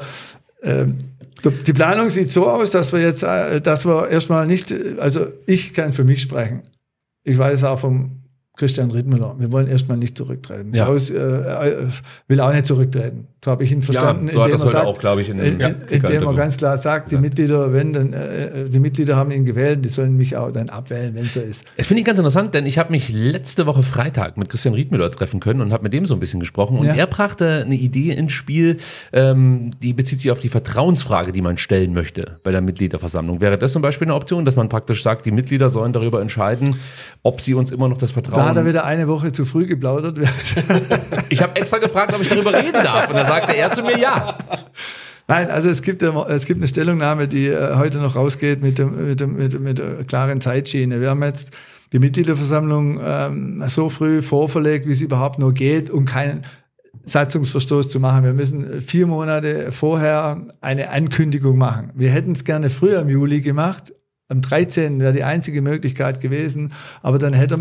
H: die Planung sieht so aus, dass wir erstmal nicht, also ich kann für mich sprechen. Ich weiß auch vom Christian Riedmüller, wir wollen erstmal nicht zurücktreten.
F: Ja.
H: Klaus will auch nicht zurücktreten. So habe ich ihn verstanden,
F: ja, indem er sagt, auch, glaube ich, indem
H: er ganz klar sagt, die Mitglieder, die Mitglieder haben ihn gewählt, die sollen mich auch dann abwählen, wenn es so ist.
F: Das finde ich ganz interessant, denn ich habe mich letzte Woche Freitag mit Christian Riedmüller treffen können und habe mit dem so ein bisschen gesprochen und er brachte eine Idee ins Spiel, die bezieht sich auf die Vertrauensfrage, die man stellen möchte bei der Mitgliederversammlung. Wäre das zum Beispiel eine Option, dass man praktisch sagt, die Mitglieder sollen darüber entscheiden, ob sie uns immer noch das Vertrauen...
H: Da hat er wieder eine Woche zu früh geplaudert.
F: Ich habe extra gefragt, ob ich darüber reden darf und da sagte er zu mir ja.
H: Nein, also es gibt eine Stellungnahme, die heute noch rausgeht mit der klaren Zeitschiene. Wir haben jetzt die Mitgliederversammlung so früh vorverlegt, wie es überhaupt nur geht, um keinen Satzungsverstoß zu machen. Wir müssen 4 Monate vorher eine Ankündigung machen. Wir hätten es gerne früher im Juli gemacht. Am 13. wäre die einzige Möglichkeit gewesen, aber dann hätten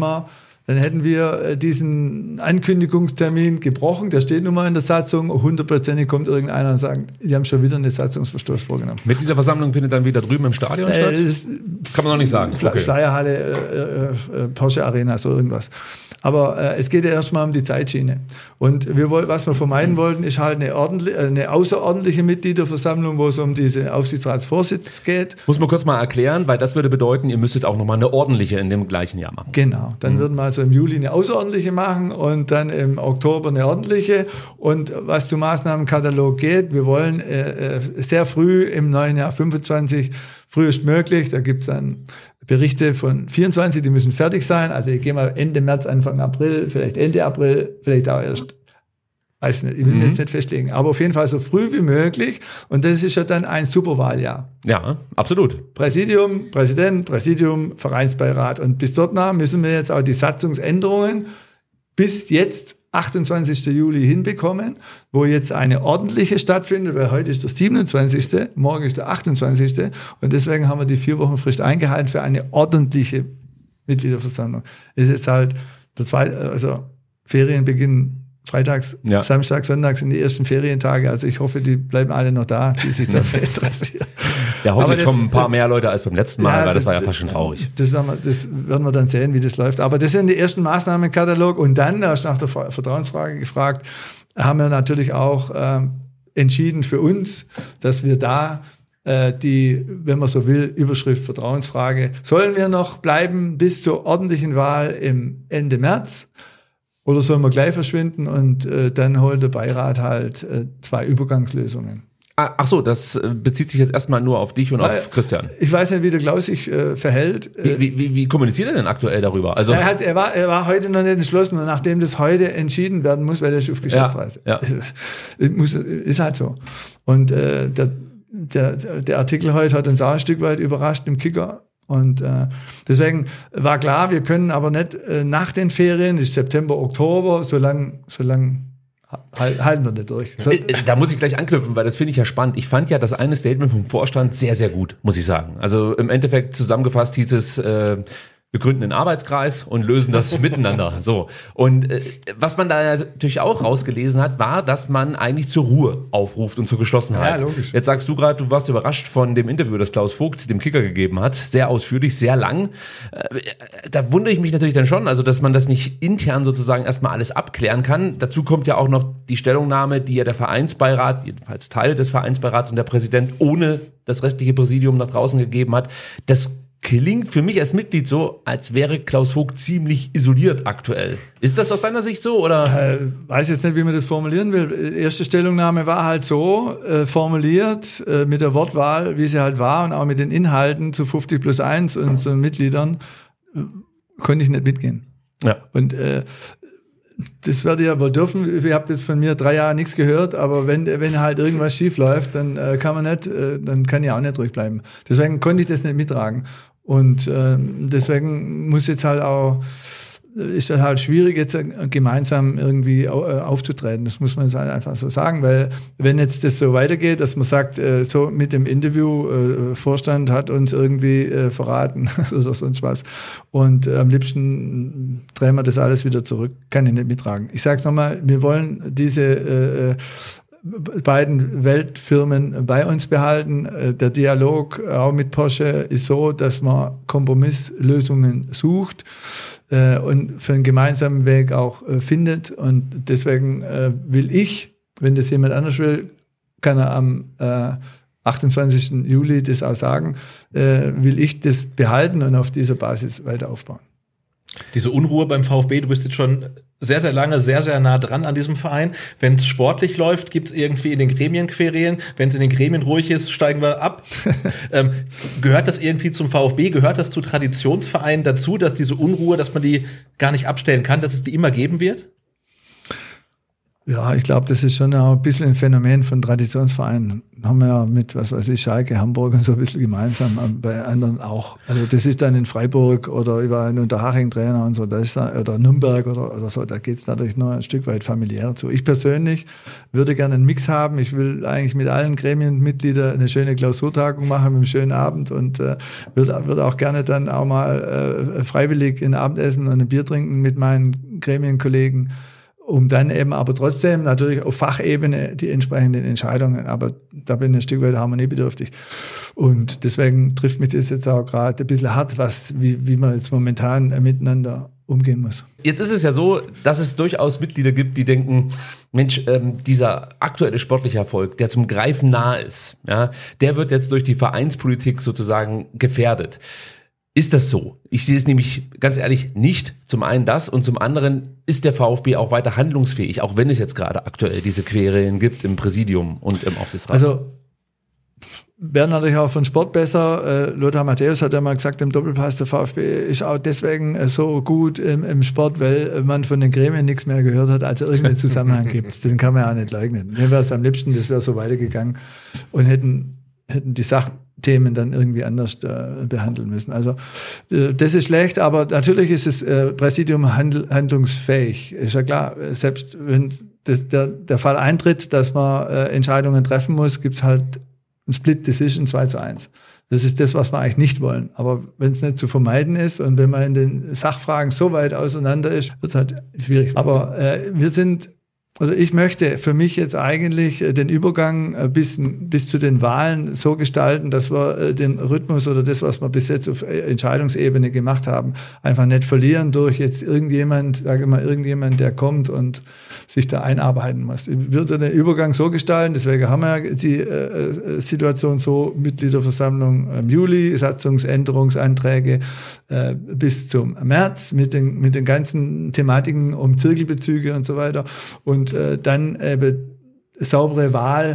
H: wir diesen Ankündigungstermin gebrochen, der steht nun mal in der Satzung, 100% kommt irgendeiner und sagt, die haben schon wieder einen Satzungsverstoß vorgenommen.
F: Mitgliederversammlung findet dann wieder drüben im Stadion statt? Kann man noch nicht sagen. Schleierhalle,
H: Porsche Arena, so irgendwas. Aber es geht ja erstmal um die Zeitschiene. Und was wir vermeiden wollten, ist halt eine außerordentliche Mitgliederversammlung, wo es um diese Aufsichtsratsvorsitz geht.
F: Muss man kurz mal erklären, weil das würde bedeuten, ihr müsst auch nochmal eine ordentliche in dem gleichen Jahr machen.
H: Genau, dann würden wir also im Juli eine außerordentliche machen und dann im Oktober eine ordentliche. Und was zum Maßnahmenkatalog geht, wir wollen sehr früh im neuen Jahr 25, frühestmöglich, da gibt es dann Berichte von 24, die müssen fertig sein. Also ich gehe mal Ende März, Anfang April, vielleicht Ende April, vielleicht auch erst, weiß nicht, ich will jetzt nicht festlegen. Aber auf jeden Fall so früh wie möglich. Und das ist ja dann ein Superwahljahr.
F: Ja, absolut.
H: Präsidium, Präsident, Präsidium, Vereinsbeirat. Und bis dort nach müssen wir jetzt auch die Satzungsänderungen bis jetzt 28. Juli hinbekommen, wo jetzt eine ordentliche stattfindet, weil heute ist der 27., morgen ist der 28. Und deswegen haben wir die 4-Wochen-Frist eingehalten für eine ordentliche Mitgliederversammlung. Ist jetzt halt der zweite, also Ferien beginnen freitags, Samstag, Sonntags sind die ersten Ferientage. Also ich hoffe, die bleiben alle noch da, die sich dafür interessieren.
F: Ja, hoffentlich kommen ein paar mehr Leute als beim letzten Mal, weil das war ja fast schon traurig.
H: Das werden wir dann sehen, wie das läuft. Aber das sind die ersten Maßnahmenkatalog. Und dann, hast du nach der Vertrauensfrage gefragt, haben wir natürlich auch entschieden für uns, dass wir da wenn man so will, Überschrift Vertrauensfrage, sollen wir noch bleiben bis zur ordentlichen Wahl im Ende März? Oder sollen wir gleich verschwinden und dann holt der Beirat halt 2 Übergangslösungen.
F: Ach so, das bezieht sich jetzt erstmal nur auf dich und auf Christian.
H: Ich weiß nicht, wie der Klaus sich verhält.
F: Wie kommuniziert er denn aktuell darüber? Also
H: er war heute noch nicht entschlossen und nachdem das heute entschieden werden muss, weil er ist auf Geschäftsreise.
F: Ja.
H: Ist halt so. Und der Artikel heute hat uns auch ein Stück weit überrascht im Kicker. Und deswegen war klar, wir können aber nicht nach den Ferien, ist September, Oktober, so lang halten wir nicht durch.
F: Da muss ich gleich anknüpfen, weil das finde ich ja spannend. Ich fand ja das eine Statement vom Vorstand sehr, sehr gut, muss ich sagen. Also im Endeffekt zusammengefasst hieß es, wir gründen einen Arbeitskreis und lösen das miteinander. So. Und was man da natürlich auch rausgelesen hat, war, dass man eigentlich zur Ruhe aufruft und zur Geschlossenheit. Ja, logisch. Jetzt sagst du gerade, du warst überrascht von dem Interview, das Klaus Vogt dem Kicker gegeben hat. Sehr ausführlich, sehr lang. Da wundere ich mich natürlich dann schon, also dass man das nicht intern sozusagen erstmal alles abklären kann. Dazu kommt ja auch noch die Stellungnahme, die ja der Vereinsbeirat, jedenfalls Teile des Vereinsbeirats und der Präsident ohne das restliche Präsidium nach draußen gegeben hat. Das klingt für mich als Mitglied so, als wäre Klaus Vogt ziemlich isoliert aktuell. Ist das aus deiner Sicht so, oder?
H: Weiß jetzt nicht, wie man das formulieren will. Die erste Stellungnahme war halt so formuliert, mit der Wortwahl, wie sie halt war und auch mit den Inhalten zu 50+1 und so Mitgliedern, konnte ich nicht mitgehen. Ja. Und das werde ich ja wohl dürfen. Ihr habt jetzt von mir 3 Jahre nichts gehört, aber wenn halt irgendwas schief läuft, dann dann kann ich auch nicht ruhig bleiben. Deswegen konnte ich das nicht mittragen. Und deswegen muss jetzt halt auch, ist das halt schwierig, jetzt gemeinsam irgendwie aufzutreten. Das muss man jetzt halt einfach so sagen, weil wenn jetzt das so weitergeht, dass man sagt, so mit dem Interview, Vorstand hat uns irgendwie verraten oder sonst was und am liebsten drehen wir das alles wieder zurück, kann ich nicht mittragen. Ich sage nochmal, wir wollen diese beiden Weltfirmen bei uns behalten. Der Dialog auch mit Porsche ist so, dass man Kompromisslösungen sucht und für einen gemeinsamen Weg auch findet. Und deswegen will ich, wenn das jemand anders will, kann er am 28. Juli das auch sagen, will ich das behalten und auf dieser Basis weiter aufbauen.
G: Diese Unruhe beim VfB, du bist jetzt schon sehr, sehr lange, sehr, sehr nah dran an diesem Verein. Wenn es sportlich läuft, gibt es irgendwie in den Gremien Querelen. Wenn es in den Gremien ruhig ist, steigen wir ab. Gehört das irgendwie zum VfB? Gehört das zu Traditionsvereinen dazu, dass diese Unruhe, dass man die gar nicht abstellen kann, dass es die immer geben wird?
H: Ja, ich glaube, das ist schon auch ein bisschen ein Phänomen von Traditionsvereinen. Haben wir ja mit, was weiß ich, Schalke, Hamburg und so ein bisschen gemeinsam, bei anderen auch. Also das ist dann in Freiburg oder über einen Unterhaching-Trainer und so, da ist oder Nürnberg oder so, da geht's natürlich noch ein Stück weit familiär zu. Ich persönlich würde gerne einen Mix haben. Ich will eigentlich mit allen Gremienmitgliedern eine schöne Klausurtagung machen mit einem schönen Abend und würde auch gerne dann auch mal freiwillig ein Abendessen und ein Bier trinken mit meinen Gremienkollegen, um dann eben aber trotzdem natürlich auf Fachebene die entsprechenden Entscheidungen, aber da bin ich ein Stück weit harmoniebedürftig. Und deswegen trifft mich das jetzt auch gerade ein bisschen hart, wie man jetzt momentan miteinander umgehen muss.
F: Jetzt ist es ja so, dass es durchaus Mitglieder gibt, die denken, Mensch, dieser aktuelle sportliche Erfolg, der zum Greifen nahe ist, ja, der wird jetzt durch die Vereinspolitik sozusagen gefährdet. Ist das so? Ich sehe es nämlich ganz ehrlich nicht. Zum einen das und zum anderen ist der VfB auch weiter handlungsfähig, auch wenn es jetzt gerade aktuell diese Querelen gibt im Präsidium und im Aufsichtsrat.
H: Also wäre natürlich auch von Sport besser. Lothar Matthäus hat ja mal gesagt im Doppelpass, der VfB ist auch deswegen so gut im Sport, weil man von den Gremien nichts mehr gehört hat, also irgendeinen Zusammenhang gibt. Den kann man ja auch nicht leugnen. Mir wäre es am liebsten, das wäre so weitergegangen und hätten die Sachthemen dann irgendwie anders behandeln müssen. Also das ist schlecht, aber natürlich ist das Präsidium handlungsfähig. Ist ja klar, selbst wenn der Fall eintritt, dass man Entscheidungen treffen muss, gibt's halt ein Split Decision 2:1. Das ist das, was wir eigentlich nicht wollen. Aber wenn es nicht zu vermeiden ist und wenn man in den Sachfragen so weit auseinander ist, wird es halt schwierig. Aber also ich möchte für mich jetzt eigentlich den Übergang bis zu den Wahlen so gestalten, dass wir den Rhythmus oder das, was wir bis jetzt auf Entscheidungsebene gemacht haben, einfach nicht verlieren durch jetzt irgendjemand, der kommt und sich da einarbeiten muss. Ich würde den Übergang so gestalten, deswegen haben wir die Situation so, Mitgliederversammlung im Juli, Satzungsänderungsanträge bis zum März mit den ganzen Thematiken um Zirkelbezüge und so weiter und dann saubere Wahl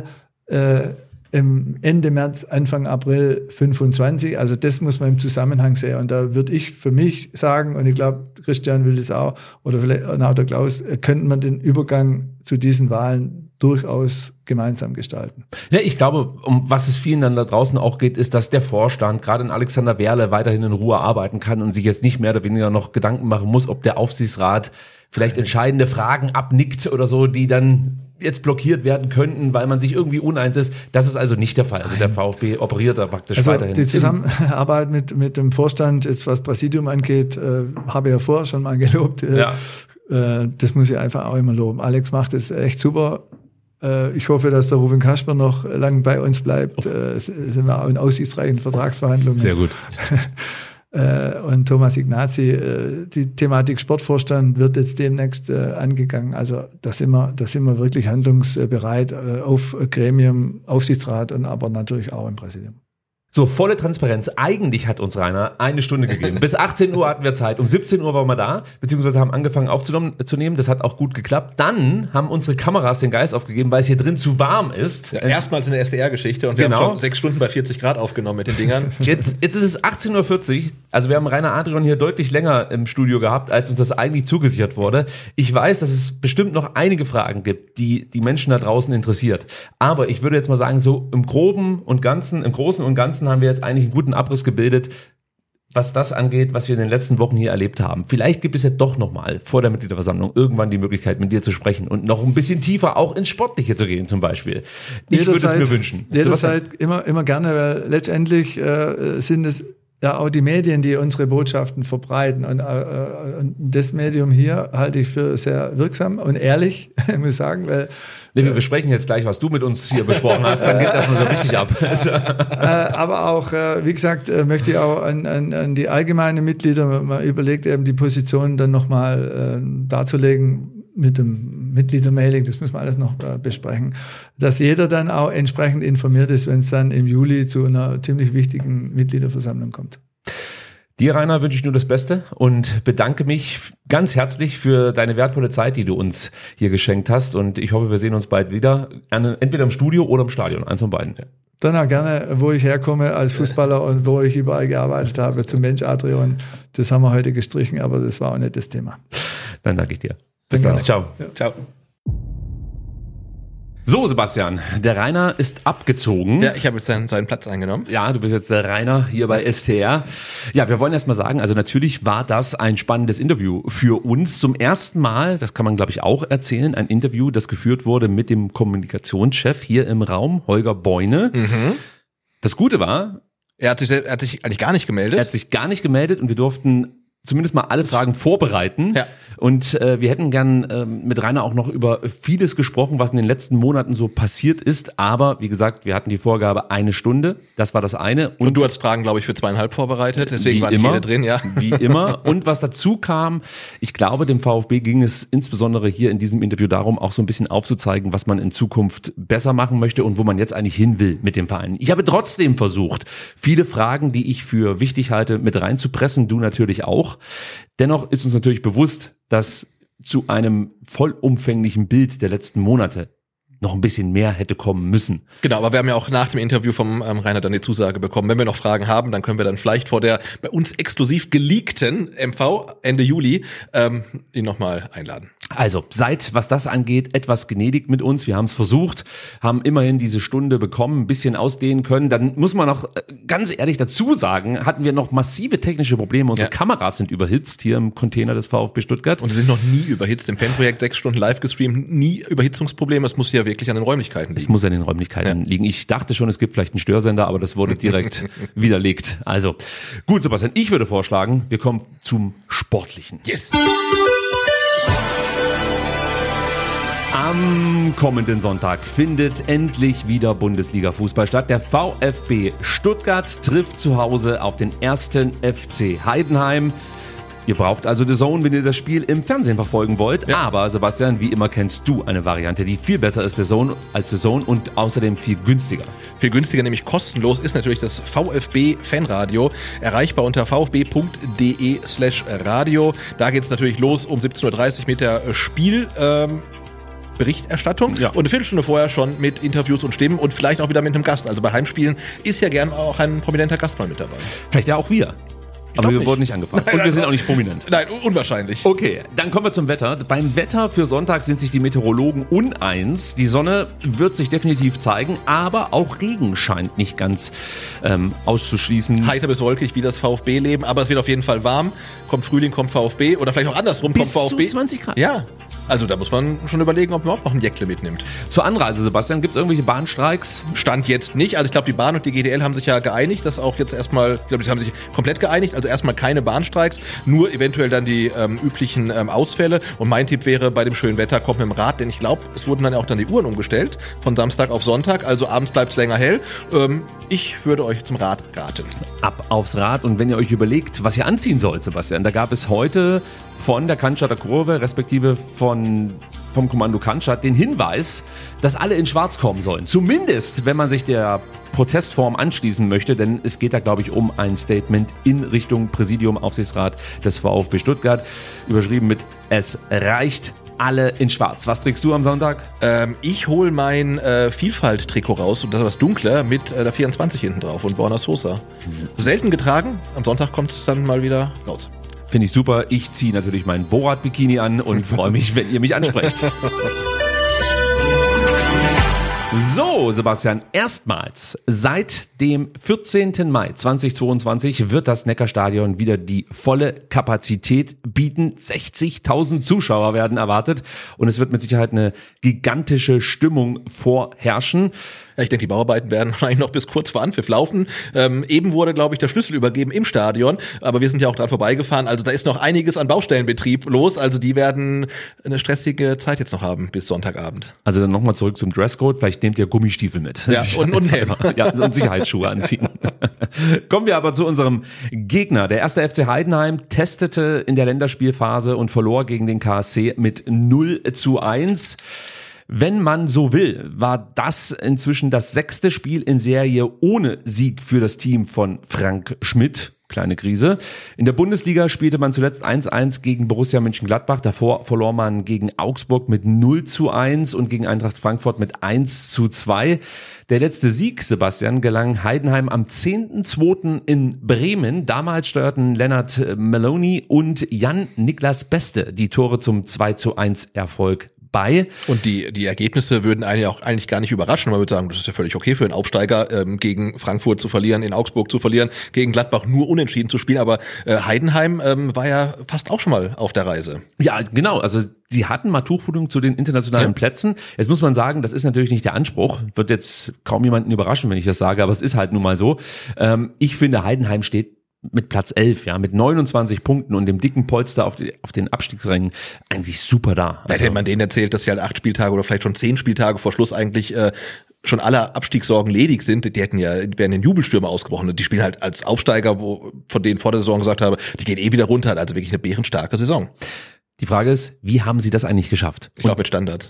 H: im Ende März, Anfang April 25. Also das muss man im Zusammenhang sehen. Und da würde ich für mich sagen, und ich glaube, Christian will das auch, oder vielleicht auch der Klaus, könnte man den Übergang zu diesen Wahlen durchaus gemeinsam gestalten.
F: Ja, ich glaube, um was es vielen dann da draußen auch geht, ist, dass der Vorstand, gerade in Alexander Werle, weiterhin in Ruhe arbeiten kann und sich jetzt nicht mehr oder weniger noch Gedanken machen muss, ob der Aufsichtsrat vielleicht entscheidende Fragen abnickt oder so, die dann jetzt blockiert werden könnten, weil man sich irgendwie uneins ist. Das ist also nicht der Fall. Also der VfB operiert da praktisch weiterhin.
H: Die Zusammenarbeit mit dem Vorstand, jetzt was Präsidium angeht, habe ich ja vorher schon mal gelobt. Das muss ich einfach auch immer loben. Alex macht es echt super. Ich hoffe, dass der Ruven Kasper noch lange bei uns bleibt. Sind wir auch in aussichtsreichen Vertragsverhandlungen.
F: Sehr gut.
H: Und Thomas Ignazi, die Thematik Sportvorstand wird jetzt demnächst angegangen. Also da sind wir wirklich handlungsbereit auf Gremium, Aufsichtsrat und aber natürlich auch im Präsidium.
F: So, volle Transparenz. Eigentlich hat uns Rainer eine Stunde gegeben. Bis 18 Uhr hatten wir Zeit. Um 17 Uhr waren wir da, beziehungsweise haben angefangen aufzunehmen. Das hat auch gut geklappt. Dann haben unsere Kameras den Geist aufgegeben, weil es hier drin zu warm ist.
G: Ja, erstmals in der SDR-Geschichte und wir haben schon 6 Stunden bei 40 Grad aufgenommen mit den Dingern.
F: Jetzt ist es 18.40 Uhr. Also wir haben Rainer Adrian hier deutlich länger im Studio gehabt, als uns das eigentlich zugesichert wurde. Ich weiß, dass es bestimmt noch einige Fragen gibt, die die Menschen da draußen interessiert. Aber ich würde jetzt mal sagen, so im Großen und Ganzen haben wir jetzt eigentlich einen guten Abriss gebildet, was das angeht, was wir in den letzten Wochen hier erlebt haben. Vielleicht gibt es ja doch nochmal vor der Mitgliederversammlung irgendwann die Möglichkeit, mit dir zu sprechen und noch ein bisschen tiefer auch ins Sportliche zu gehen zum Beispiel. Ich würde es mir wünschen.
H: Jederzeit immer gerne, weil letztendlich sind es ja auch die Medien, die unsere Botschaften verbreiten. Und das Medium hier halte ich für sehr wirksam und ehrlich, muss ich sagen, weil
F: wir besprechen jetzt gleich, was du mit uns hier besprochen hast, dann geht das mal so richtig ab.
H: Aber auch, wie gesagt, möchte ich auch an die allgemeinen Mitglieder, man überlegt eben die Positionen dann nochmal darzulegen mit dem Mitgliedermailing, das müssen wir alles noch besprechen, dass jeder dann auch entsprechend informiert ist, wenn es dann im Juli zu einer ziemlich wichtigen Mitgliederversammlung kommt.
F: Dir, Rainer, wünsche ich nur das Beste und bedanke mich ganz herzlich für deine wertvolle Zeit, die du uns hier geschenkt hast. Und ich hoffe, wir sehen uns bald wieder, entweder im Studio oder im Stadion, eins von beiden.
H: Dann auch gerne, wo ich herkomme als Fußballer und wo ich überall gearbeitet habe, zum Mensch Adrian. Das haben wir heute gestrichen, aber das war auch nicht das Thema.
F: Dann danke ich dir. Bis dann. Ciao.
G: Ja. Ciao.
F: So, Sebastian, der Rainer ist abgezogen.
G: Ja, ich habe jetzt seinen Platz eingenommen.
F: Ja, du bist jetzt der Rainer hier bei STR. Ja, wir wollen erst mal sagen, also natürlich war das ein spannendes Interview für uns. Zum ersten Mal, das kann man glaube ich auch erzählen, ein Interview, das geführt wurde mit dem Kommunikationschef hier im Raum, Holger Beune. Mhm. Das Gute war,
G: er hat sich eigentlich gar nicht gemeldet.
F: Er hat sich gar nicht gemeldet und wir durften zumindest mal alle Fragen vorbereiten. Ja. Und wir hätten gern mit Rainer auch noch über vieles gesprochen, was in den letzten Monaten so passiert ist. Aber wie gesagt, wir hatten die Vorgabe 1 Stunde. Das war das eine.
G: Und du hast Fragen, glaube ich, für 2,5 vorbereitet. Deswegen war nicht jeder drin, ja.
F: Wie immer. Und was dazu kam, ich glaube, dem VfB ging es insbesondere hier in diesem Interview darum, auch so ein bisschen aufzuzeigen, was man in Zukunft besser machen möchte und wo man jetzt eigentlich hin will mit dem Verein. Ich habe trotzdem versucht, viele Fragen, die ich für wichtig halte, mit reinzupressen. Du natürlich auch. Dennoch ist uns natürlich bewusst, dass zu einem vollumfänglichen Bild der letzten Monate noch ein bisschen mehr hätte kommen müssen.
G: Genau, aber wir haben ja auch nach dem Interview vom Rainer dann die Zusage bekommen. Wenn wir noch Fragen haben, dann können wir dann vielleicht vor der bei uns exklusiv geleakten MV Ende Juli ihn nochmal einladen.
F: Also, seid, was das angeht, etwas gnädig mit uns. Wir haben es versucht, haben immerhin diese Stunde bekommen, ein bisschen ausdehnen können. Dann muss man noch ganz ehrlich dazu sagen, hatten wir noch massive technische Probleme. Unsere Kameras sind überhitzt hier im Container des VfB Stuttgart.
G: Und sie sind noch nie überhitzt. Im Fanprojekt 6 Stunden live gestreamt, nie Überhitzungsprobleme. Es muss ja wirklich an den Räumlichkeiten liegen.
F: Es muss an den Räumlichkeiten liegen. Ich dachte schon, es gibt vielleicht einen Störsender, aber das wurde direkt widerlegt. Also, gut, Sebastian, ich würde vorschlagen, wir kommen zum Sportlichen.
G: Yes!
F: Am kommenden Sonntag findet endlich wieder Bundesliga-Fußball statt. Der VfB Stuttgart trifft zu Hause auf den 1. FC Heidenheim. Ihr braucht also DAZN, wenn ihr das Spiel im Fernsehen verfolgen wollt. Ja. Aber Sebastian, wie immer kennst du eine Variante, die viel besser ist als DAZN und außerdem viel günstiger.
G: Viel günstiger, nämlich kostenlos, ist natürlich das VfB-Fanradio. Erreichbar unter vfb.de/radio. Da geht es natürlich los um 17.30 Uhr mit der Berichterstattung und eine Viertelstunde vorher schon mit Interviews und Stimmen und vielleicht auch wieder mit einem Gast. Also bei Heimspielen ist ja gern auch ein prominenter Gast mal mit dabei.
F: Vielleicht ja auch wir. Aber wir wurden nicht angefragt. Und wir sind auch nicht prominent.
G: Nein, unwahrscheinlich.
F: Okay, dann kommen wir zum Wetter. Beim Wetter für Sonntag sind sich die Meteorologen uneins. Die Sonne wird sich definitiv zeigen, aber auch Regen scheint nicht ganz auszuschließen.
G: Heiter bis wolkig wie das VfB-Leben, aber es wird auf jeden Fall warm. Kommt Frühling, kommt VfB oder vielleicht auch andersrum,
F: Bis
G: kommt VfB.
F: zu 20 Grad.
G: Ja. Also da muss man schon überlegen, ob man auch noch ein Jäckle mitnimmt.
F: Zur Anreise, Sebastian, gibt es irgendwelche Bahnstreiks?
G: Stand jetzt nicht. Also ich glaube, die Bahn und die GDL haben sich ja geeinigt, dass auch jetzt erstmal, ich glaube, die haben sich komplett geeinigt, also erstmal keine Bahnstreiks, nur eventuell dann die üblichen Ausfälle. Und mein Tipp wäre, bei dem schönen Wetter kommt mit dem Rad, denn ich glaube, es wurden dann auch dann die Uhren umgestellt, von Samstag auf Sonntag, also abends bleibt es länger hell. Ich würde euch zum Rad raten.
F: Ab aufs Rad, und wenn ihr euch überlegt, was ihr anziehen sollt, Sebastian, da gab es heute von der Cannstatter Kurve, respektive vom Kommando Cannstatt, den Hinweis, dass alle in Schwarz kommen sollen. Zumindest, wenn man sich der Protestform anschließen möchte, denn es geht da, glaube ich, um ein Statement in Richtung Präsidium, Aufsichtsrat des VfB Stuttgart, überschrieben mit "Es reicht, alle in Schwarz". Was trägst du am Sonntag?
G: Ich hole mein Vielfalt-Trikot raus, und das ist was dunkler, mit der 24 hinten drauf und Borna Sosa. Selten getragen, am Sonntag kommt es dann mal wieder raus.
F: Finde ich super. Ich ziehe natürlich meinen Borat-Bikini an und freue mich, wenn ihr mich ansprecht. So, Sebastian, erstmals seit dem 14. Mai 2022 wird das Neckarstadion wieder die volle Kapazität bieten. 60.000 Zuschauer werden erwartet und es wird mit Sicherheit eine gigantische Stimmung vorherrschen.
G: Ja, ich denke, die Bauarbeiten werden wahrscheinlich noch bis kurz vor Anpfiff laufen. Eben wurde, glaube ich, der Schlüssel übergeben im Stadion, aber wir sind ja auch dran vorbeigefahren. Also da ist noch einiges an Baustellenbetrieb los. Also die werden eine stressige Zeit jetzt noch haben bis Sonntagabend.
F: Also dann nochmal zurück zum Dresscode. Vielleicht nehmt ihr Gummistiefel mit.
G: Ja, und einen Helm.
F: Ja, und Sicherheitsschuhe anziehen. Kommen wir aber zu unserem Gegner. Der 1. FC Heidenheim testete in der Länderspielphase und verlor gegen den KSC mit 0:1. Wenn man so will, war das inzwischen das 6. Spiel in Serie ohne Sieg für das Team von Frank Schmidt. Kleine Krise. In der Bundesliga spielte man zuletzt 1:1 gegen Borussia Mönchengladbach. Davor verlor man gegen Augsburg mit 0:1 und gegen Eintracht Frankfurt mit 1:2. Der letzte Sieg, Sebastian, gelang Heidenheim am 10.2. in Bremen. Damals steuerten Lennart Maloney und Jan-Niklas Beste die Tore zum 2:1 Erfolg bei.
G: Und die Ergebnisse würden einen ja auch eigentlich gar nicht überraschen. Man würde sagen, das ist ja völlig okay für einen Aufsteiger, gegen Frankfurt zu verlieren, in Augsburg zu verlieren, gegen Gladbach nur unentschieden zu spielen. Aber Heidenheim war ja fast auch schon mal auf der Reise.
F: Ja, genau. Also sie hatten mal Tuchfühlung zu den internationalen Plätzen. Jetzt muss man sagen, das ist natürlich nicht der Anspruch. Wird jetzt kaum jemanden überraschen, wenn ich das sage, aber es ist halt nun mal so. Ich finde, Heidenheim steht mit Platz 11, ja, mit 29 Punkten und dem dicken Polster auf den Abstiegsrängen eigentlich super da.
G: Also, hätte man denen erzählt, dass sie halt 8 Spieltage oder vielleicht schon 10 Spieltage vor Schluss eigentlich schon alle Abstiegssorgen ledig sind, wären in Jubelstürme ausgebrochen. Und die spielen halt als Aufsteiger, von denen vor der Saison gesagt habe, die gehen wieder runter. Also wirklich eine bärenstarke Saison.
F: Die Frage ist, wie haben sie das eigentlich geschafft?
G: Ich glaube mit Standards.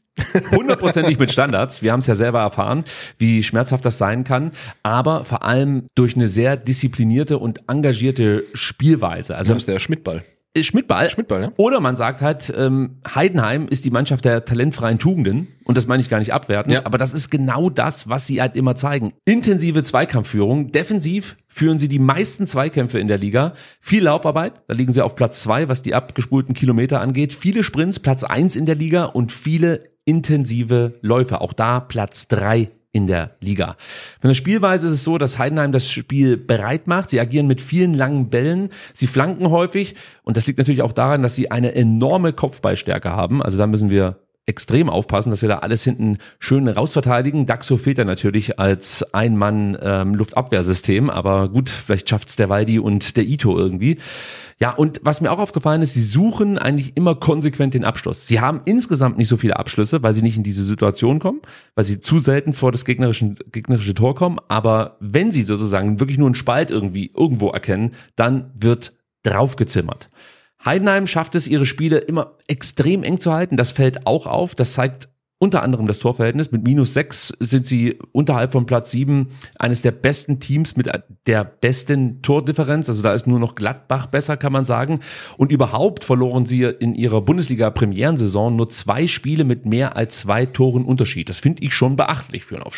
F: 100%ig mit Standards. Wir haben es ja selber erfahren, wie schmerzhaft das sein kann, aber vor allem durch eine sehr disziplinierte und engagierte Spielweise. Also
G: das ist der Schmidtball.
F: Schmidtball,
G: ja.
F: Oder man sagt halt, Heidenheim ist die Mannschaft der talentfreien Tugenden und das meine ich gar nicht abwerten, aber das ist genau das, was sie halt immer zeigen. Intensive Zweikampfführung, defensiv führen sie die meisten Zweikämpfe in der Liga, viel Laufarbeit, da liegen sie auf Platz 2, was die abgespulten Kilometer angeht, viele Sprints, Platz 1 in der Liga und viele intensive Läufe, auch da Platz 3 in der Liga. Von der Spielweise ist es so, dass Heidenheim das Spiel bereit macht. Sie agieren mit vielen langen Bällen, sie flanken häufig und das liegt natürlich auch daran, dass sie eine enorme Kopfballstärke haben. Also da müssen wir extrem aufpassen, dass wir da alles hinten schön rausverteidigen. Daxo fehlt da natürlich als Ein-Mann-Luftabwehrsystem, aber gut, vielleicht schafft's der Waldi und der Ito irgendwie. Ja, und was mir auch aufgefallen ist, sie suchen eigentlich immer konsequent den Abschluss. Sie haben insgesamt nicht so viele Abschlüsse, weil sie nicht in diese Situation kommen, weil sie zu selten vor das gegnerische Tor kommen. Aber wenn sie sozusagen wirklich nur einen Spalt irgendwo erkennen, dann wird draufgezimmert. Heidenheim schafft es, ihre Spiele immer extrem eng zu halten. Das fällt auch auf. Das zeigt unter anderem das Torverhältnis. Mit -6 sind sie unterhalb von Platz 7 eines der besten Teams mit der besten Tordifferenz. Also da ist nur noch Gladbach besser, kann man sagen. Und überhaupt verloren sie in ihrer Bundesliga-Premierensaison nur 2 Spiele mit mehr als 2 Toren Unterschied. Das finde ich schon beachtlich für einen Aufsteiger.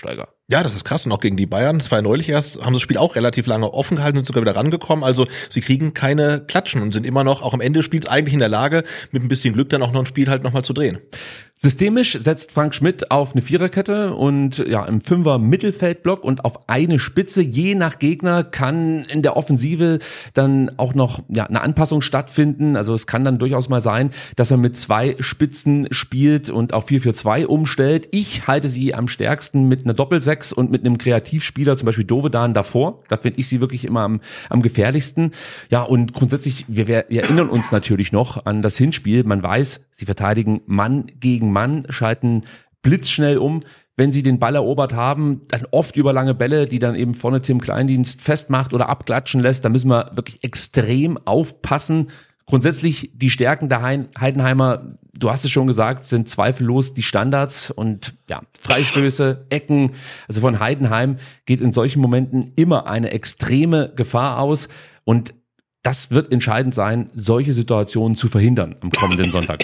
G: Ja, das ist krass. Und auch gegen die Bayern, das war ja neulich erst, haben das Spiel auch relativ lange offen gehalten und sogar wieder rangekommen. Also sie kriegen keine Klatschen und sind immer noch, auch am Ende des Spiels, eigentlich in der Lage, mit ein bisschen Glück dann auch noch ein Spiel halt nochmal zu drehen.
F: Systemisch setzt Frank Schmidt auf eine Viererkette und ja im Fünfer Mittelfeldblock und auf eine Spitze. Je nach Gegner kann in der Offensive dann auch noch eine Anpassung stattfinden. Also es kann dann durchaus mal sein, dass man mit 2 Spitzen spielt und auf 4-4-2 umstellt. Ich halte sie am stärksten mit einer Doppel-6 und mit einem Kreativspieler, zum Beispiel Dovedan davor. Da finde ich sie wirklich immer am gefährlichsten. Ja, und grundsätzlich, wir erinnern uns natürlich noch an das Hinspiel. Man weiß, sie verteidigen Mann gegen Mann, schalten blitzschnell um. Wenn sie den Ball erobert haben, dann oft über lange Bälle, die dann eben vorne Tim Kleindienst festmacht oder abklatschen lässt. Da müssen wir wirklich extrem aufpassen. Grundsätzlich die Stärken der Heidenheimer, du hast es schon gesagt, sind zweifellos die Standards und ja, Freistöße, Ecken. Also von Heidenheim geht in solchen Momenten immer eine extreme Gefahr aus und das wird entscheidend sein, solche Situationen zu verhindern am kommenden Sonntag.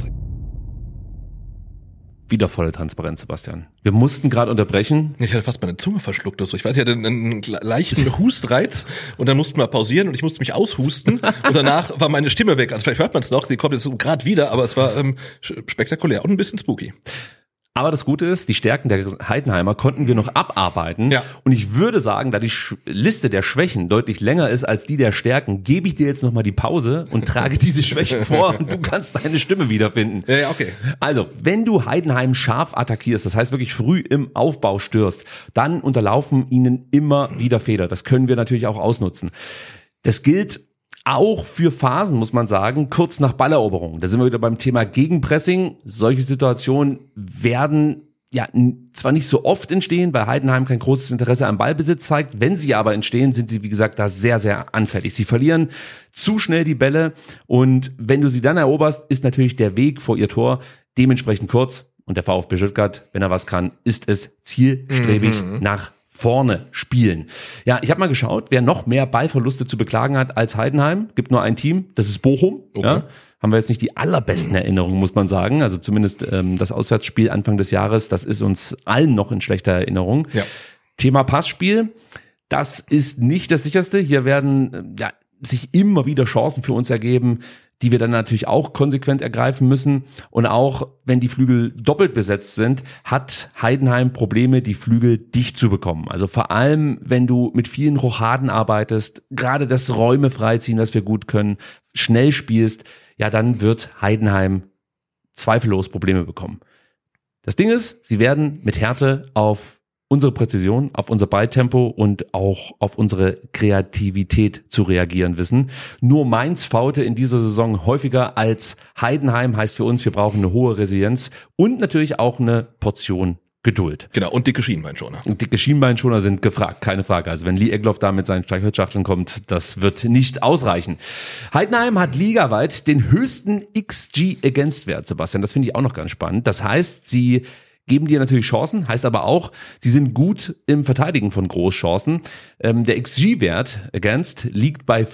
F: Wieder volle Transparenz, Sebastian. Wir mussten gerade unterbrechen.
G: Ich hatte fast meine Zunge verschluckt. Also ich weiß, ich hatte einen leichten Hustreiz und dann mussten wir pausieren und ich musste mich aushusten und danach war meine Stimme weg. Also vielleicht hört man es noch, sie kommt jetzt gerade wieder, aber es war spektakulär und ein bisschen spooky.
F: Aber das Gute ist, die Stärken der Heidenheimer konnten wir noch abarbeiten. Ja. Und ich würde sagen, da die Liste der Schwächen deutlich länger ist als die der Stärken, gebe ich dir jetzt nochmal die Pause und trage diese Schwächen vor und du kannst deine Stimme wiederfinden.
G: Ja, okay.
F: Also, wenn du Heidenheim scharf attackierst, das heißt wirklich früh im Aufbau störst, dann unterlaufen ihnen immer wieder Fehler. Das können wir natürlich auch ausnutzen. Das gilt auch für Phasen, muss man sagen, kurz nach Balleroberung. Da sind wir wieder beim Thema Gegenpressing. Solche Situationen werden ja zwar nicht so oft entstehen, weil Heidenheim kein großes Interesse am Ballbesitz zeigt. Wenn sie aber entstehen, sind sie, wie gesagt, da sehr, sehr anfällig. Sie verlieren zu schnell die Bälle und wenn du sie dann eroberst, ist natürlich der Weg vor ihr Tor dementsprechend kurz. Und der VfB Stuttgart, wenn er was kann, ist es zielstrebig nach vorne spielen. Ja, ich habe mal geschaut, wer noch mehr Ballverluste zu beklagen hat als Heidenheim. Gibt nur ein Team, das ist Bochum. Okay. Ja, haben wir jetzt nicht die allerbesten Erinnerungen, muss man sagen. Also zumindest das Auswärtsspiel Anfang des Jahres, das ist uns allen noch in schlechter Erinnerung. Ja. Thema Passspiel, das ist nicht das sicherste. Hier werden sich immer wieder Chancen für uns ergeben, die wir dann natürlich auch konsequent ergreifen müssen. Und auch wenn die Flügel doppelt besetzt sind, hat Heidenheim Probleme, die Flügel dicht zu bekommen. Also vor allem, wenn du mit vielen Rochaden arbeitest, gerade das Räume freiziehen, was wir gut können, schnell spielst, ja, dann wird Heidenheim zweifellos Probleme bekommen. Das Ding ist, sie werden mit Härte auf unsere Präzision, auf unser Balltempo und auch auf unsere Kreativität zu reagieren wissen. Nur Mainz faulte in dieser Saison häufiger als Heidenheim, heißt für uns, wir brauchen eine hohe Resilienz und natürlich auch eine Portion Geduld.
G: Genau, und dicke Schienbeinschoner.
F: Und dicke Schienbeinschoner sind gefragt, keine Frage. Also wenn Lee Egloff da mit seinen Streichholzschachteln kommt, das wird nicht ausreichen. Heidenheim hat ligaweit den höchsten XG-Against-Wert, Sebastian. Das finde ich auch noch ganz spannend. Das heißt, sie geben dir natürlich Chancen, heißt aber auch, sie sind gut im Verteidigen von Großchancen. Der XG-Wert against liegt bei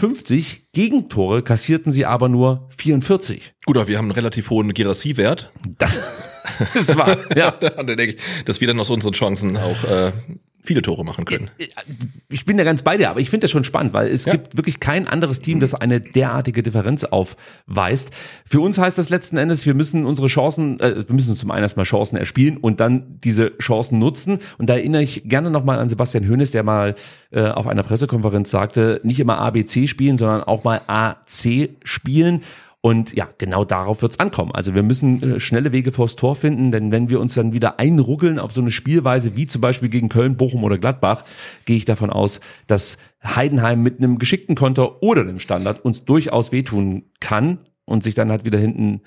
F: 55, Gegentore kassierten sie aber nur 44.
G: Gut, aber wir haben einen relativ hohen Girassi-Wert.
F: Das ist wahr, ja.
G: Und dann denke ich, dass wir dann aus unseren Chancen auch viele Tore machen können.
F: Ich bin da ganz bei dir, aber ich finde das schon spannend, weil es gibt wirklich kein anderes Team, das eine derartige Differenz aufweist. Für uns heißt das letzten Endes, wir müssen unsere Chancen, wir müssen zum einen erstmal Chancen erspielen und dann diese Chancen nutzen. Und da erinnere ich gerne nochmal an Sebastian Hoeneß, der mal auf einer Pressekonferenz sagte, nicht immer ABC spielen, sondern auch mal AC spielen. Und ja, genau darauf wird's ankommen. Also wir müssen schnelle Wege vors Tor finden, denn wenn wir uns dann wieder einruckeln auf so eine Spielweise wie zum Beispiel gegen Köln, Bochum oder Gladbach, gehe ich davon aus, dass Heidenheim mit einem geschickten Konter oder einem Standard uns durchaus wehtun kann und sich dann halt wieder hinten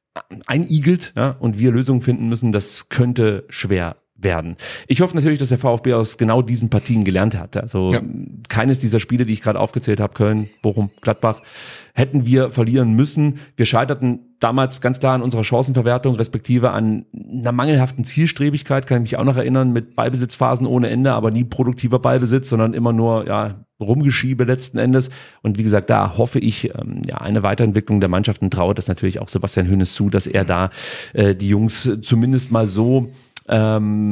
F: einigelt, ja, und wir Lösungen finden müssen. Das könnte schwer werden. Ich hoffe natürlich, dass der VfB aus genau diesen Partien gelernt hat. Also keines dieser Spiele, die ich gerade aufgezählt habe, Köln, Bochum, Gladbach, hätten wir verlieren müssen. Wir scheiterten damals ganz klar an unserer Chancenverwertung, respektive an einer mangelhaften Zielstrebigkeit, kann ich mich auch noch erinnern, mit Ballbesitzphasen ohne Ende, aber nie produktiver Ballbesitz, sondern immer nur Rumgeschiebe letzten Endes. Und wie gesagt, da hoffe ich eine Weiterentwicklung der Mannschaften, traue das natürlich auch Sebastian Hoeneß zu, dass er da die Jungs zumindest mal so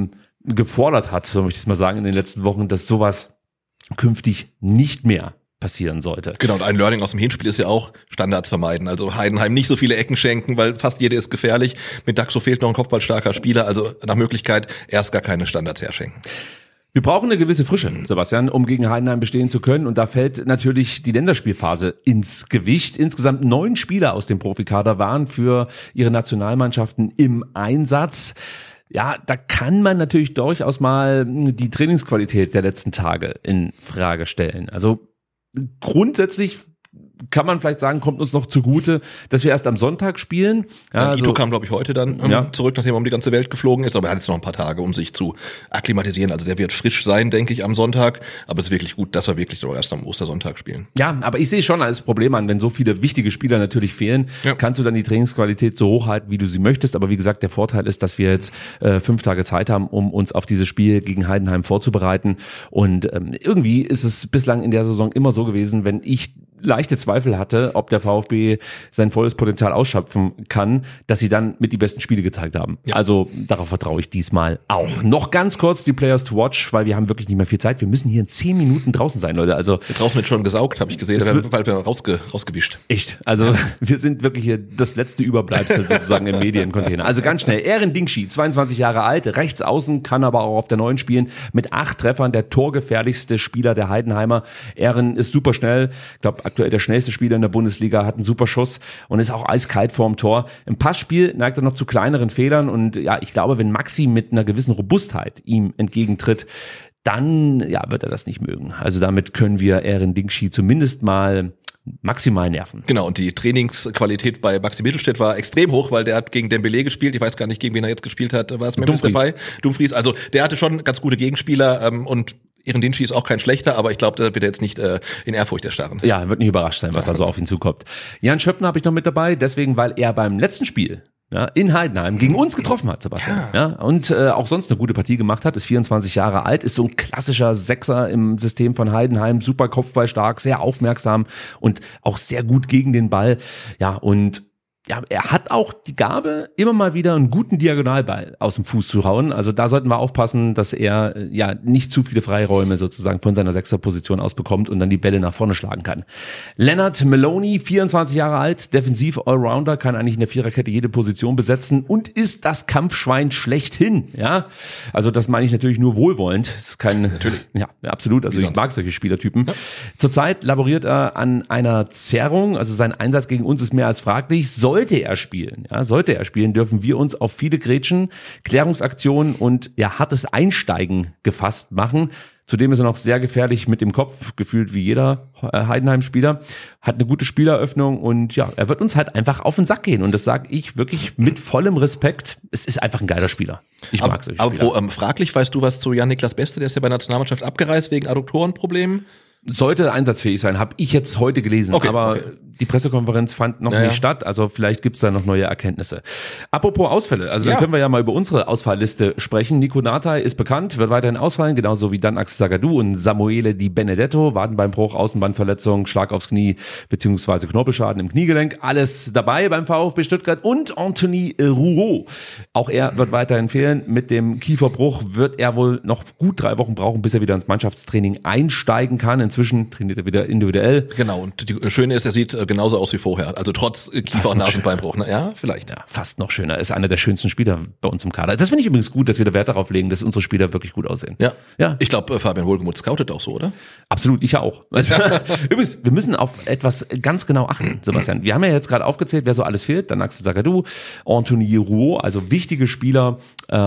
F: gefordert hat, so möchte ich es mal sagen, in den letzten Wochen, dass sowas künftig nicht mehr passieren sollte.
G: Genau, und ein Learning aus dem Hinspiel ist ja auch Standards vermeiden. Also Heidenheim nicht so viele Ecken schenken, weil fast jede ist gefährlich. Mit Daxo fehlt noch ein kopfballstarker Spieler, also nach Möglichkeit erst gar keine Standards herschenken.
F: Wir brauchen eine gewisse Frische, Sebastian, um gegen Heidenheim bestehen zu können. Und da fällt natürlich die Länderspielphase ins Gewicht. Insgesamt 9 Spieler aus dem Profikader waren für ihre Nationalmannschaften im Einsatz. Ja, da kann man natürlich durchaus mal die Trainingsqualität der letzten Tage in Frage stellen. Also grundsätzlich kann man vielleicht sagen, kommt uns noch zugute, dass wir erst am Sonntag spielen. Ja,
G: Ito kam, glaube ich, heute dann zurück, nachdem er um die ganze Welt geflogen ist. Aber er hat jetzt noch ein paar Tage, um sich zu akklimatisieren. Also der wird frisch sein, denke ich, am Sonntag. Aber es ist wirklich gut, dass wir wirklich doch erst am Ostersonntag spielen.
F: Ja, aber ich sehe schon als Problem an, wenn so viele wichtige Spieler natürlich fehlen, kannst du dann die Trainingsqualität so hoch halten, wie du sie möchtest. Aber wie gesagt, der Vorteil ist, dass wir jetzt 5 Tage Zeit haben, um uns auf dieses Spiel gegen Heidenheim vorzubereiten. Und irgendwie ist es bislang in der Saison immer so gewesen, wenn ich leichte Zweifel hatte, ob der VfB sein volles Potenzial ausschöpfen kann, dass sie dann mit die besten Spiele gezeigt haben. Ja. Also darauf vertraue ich diesmal auch. Noch ganz kurz die Players to watch, weil wir haben wirklich nicht mehr viel Zeit. Wir müssen hier in 10 Minuten draußen sein, Leute. Also
G: draußen wird schon gesaugt, habe ich gesehen. Da werden bald rausgewischt.
F: Echt? Also wir sind wirklich hier das letzte Überbleibsel sozusagen im Mediencontainer. Also ganz schnell. Ehren Dingshi, 22 Jahre alt, rechts außen, kann aber auch auf der 9 spielen. Mit 8 Treffern der torgefährlichste Spieler der Heidenheimer. Ehren ist super schnell. Ich glaube, aktuell der schnellste Spieler in der Bundesliga, hat einen super Schuss und ist auch eiskalt vorm Tor. Im Passspiel neigt er noch zu kleineren Fehlern und ja, ich glaube, wenn Maxi mit einer gewissen Robustheit ihm entgegentritt, dann wird er das nicht mögen. Also damit können wir Ehren Dingshi zumindest mal maximal nerven.
G: Genau, und die Trainingsqualität bei Maxi Mittelstädt war extrem hoch, weil der hat gegen Dembélé gespielt. Ich weiß gar nicht, gegen wen er jetzt gespielt hat. War es Memphis dabei? Dumfries. Also der hatte schon ganz gute Gegenspieler und Ehren Dingshi ist auch kein schlechter, aber ich glaube, da wird er jetzt nicht in Ehrfurcht erstarren.
F: Ja, wird nicht überrascht sein, was da so auf ihn zukommt. Jan Schöppner habe ich noch mit dabei, deswegen, weil er beim letzten Spiel in Heidenheim gegen uns getroffen hat, Sebastian. Ja, und auch sonst eine gute Partie gemacht hat, ist 24 Jahre alt, ist so ein klassischer Sechser im System von Heidenheim, super Kopfballstark, sehr aufmerksam und auch sehr gut gegen den Ball. Ja, und ja, er hat auch die Gabe, immer mal wieder einen guten Diagonalball aus dem Fuß zu hauen. Also da sollten wir aufpassen, dass er nicht zu viele Freiräume sozusagen von seiner Sechserposition aus bekommt und dann die Bälle nach vorne schlagen kann. Leonard Maloney, 24 Jahre alt, defensiv Allrounder, kann eigentlich in der Viererkette jede Position besetzen und ist das Kampfschwein schlechthin. Ja, also das meine ich natürlich nur wohlwollend. Das ist kein, natürlich. Ja, absolut. Also ich mag solche Spielertypen. Ja. Zurzeit laboriert er an einer Zerrung. Also sein Einsatz gegen uns ist mehr als fraglich. Sollte er spielen, dürfen wir uns auf viele Grätschen, Klärungsaktionen und hartes Einsteigen gefasst machen. Zudem ist er noch sehr gefährlich mit dem Kopf, gefühlt wie jeder Heidenheim-Spieler, hat eine gute Spieleröffnung und er wird uns halt einfach auf den Sack gehen und das sage ich wirklich mit vollem Respekt. Es ist einfach ein geiler Spieler. Ich mag solche Spieler.
G: Aber fraglich, weißt du was zu Jan-Niklas Beste, der ist ja bei der Nationalmannschaft abgereist wegen Adduktorenproblemen?
F: Sollte einsatzfähig sein, habe ich jetzt heute gelesen, aber die Pressekonferenz fand noch nicht statt, also vielleicht gibt's da noch neue Erkenntnisse. Apropos Ausfälle, also dann können wir ja mal über unsere Ausfallliste sprechen. Nico Nathai ist bekannt, wird weiterhin ausfallen, genauso wie dann Axel Zagadou und Samuele Di Benedetto, Wadenbeinbruch, Außenbandverletzung, Schlag aufs Knie beziehungsweise Knorpelschaden im Kniegelenk, alles dabei beim VfB Stuttgart und Anthony Rouault. Auch er wird weiterhin fehlen, mit dem Kieferbruch wird er wohl noch gut 3 Wochen brauchen, bis er wieder ins Mannschaftstraining einsteigen kann. Inzwischen trainiert er wieder individuell.
G: Genau, und die Schöne ist, er sieht genauso aus wie vorher. Also trotz Kiefer- und Nasenbeinbruch. Ja, vielleicht.
F: Ja, fast noch schöner. Ist einer der schönsten Spieler bei uns im Kader. Das finde ich übrigens gut, dass wir da Wert darauf legen, dass unsere Spieler wirklich gut aussehen.
G: Ja. Ich glaube, Fabian Wohlgemuth scoutet auch so, oder?
F: Absolut, ich ja auch. Übrigens, wir müssen auf etwas ganz genau achten, Sebastian. Wir haben ja jetzt gerade aufgezählt, wer so alles fehlt. Dann Axel Zagadou, Anthony Rouault, also wichtige Spieler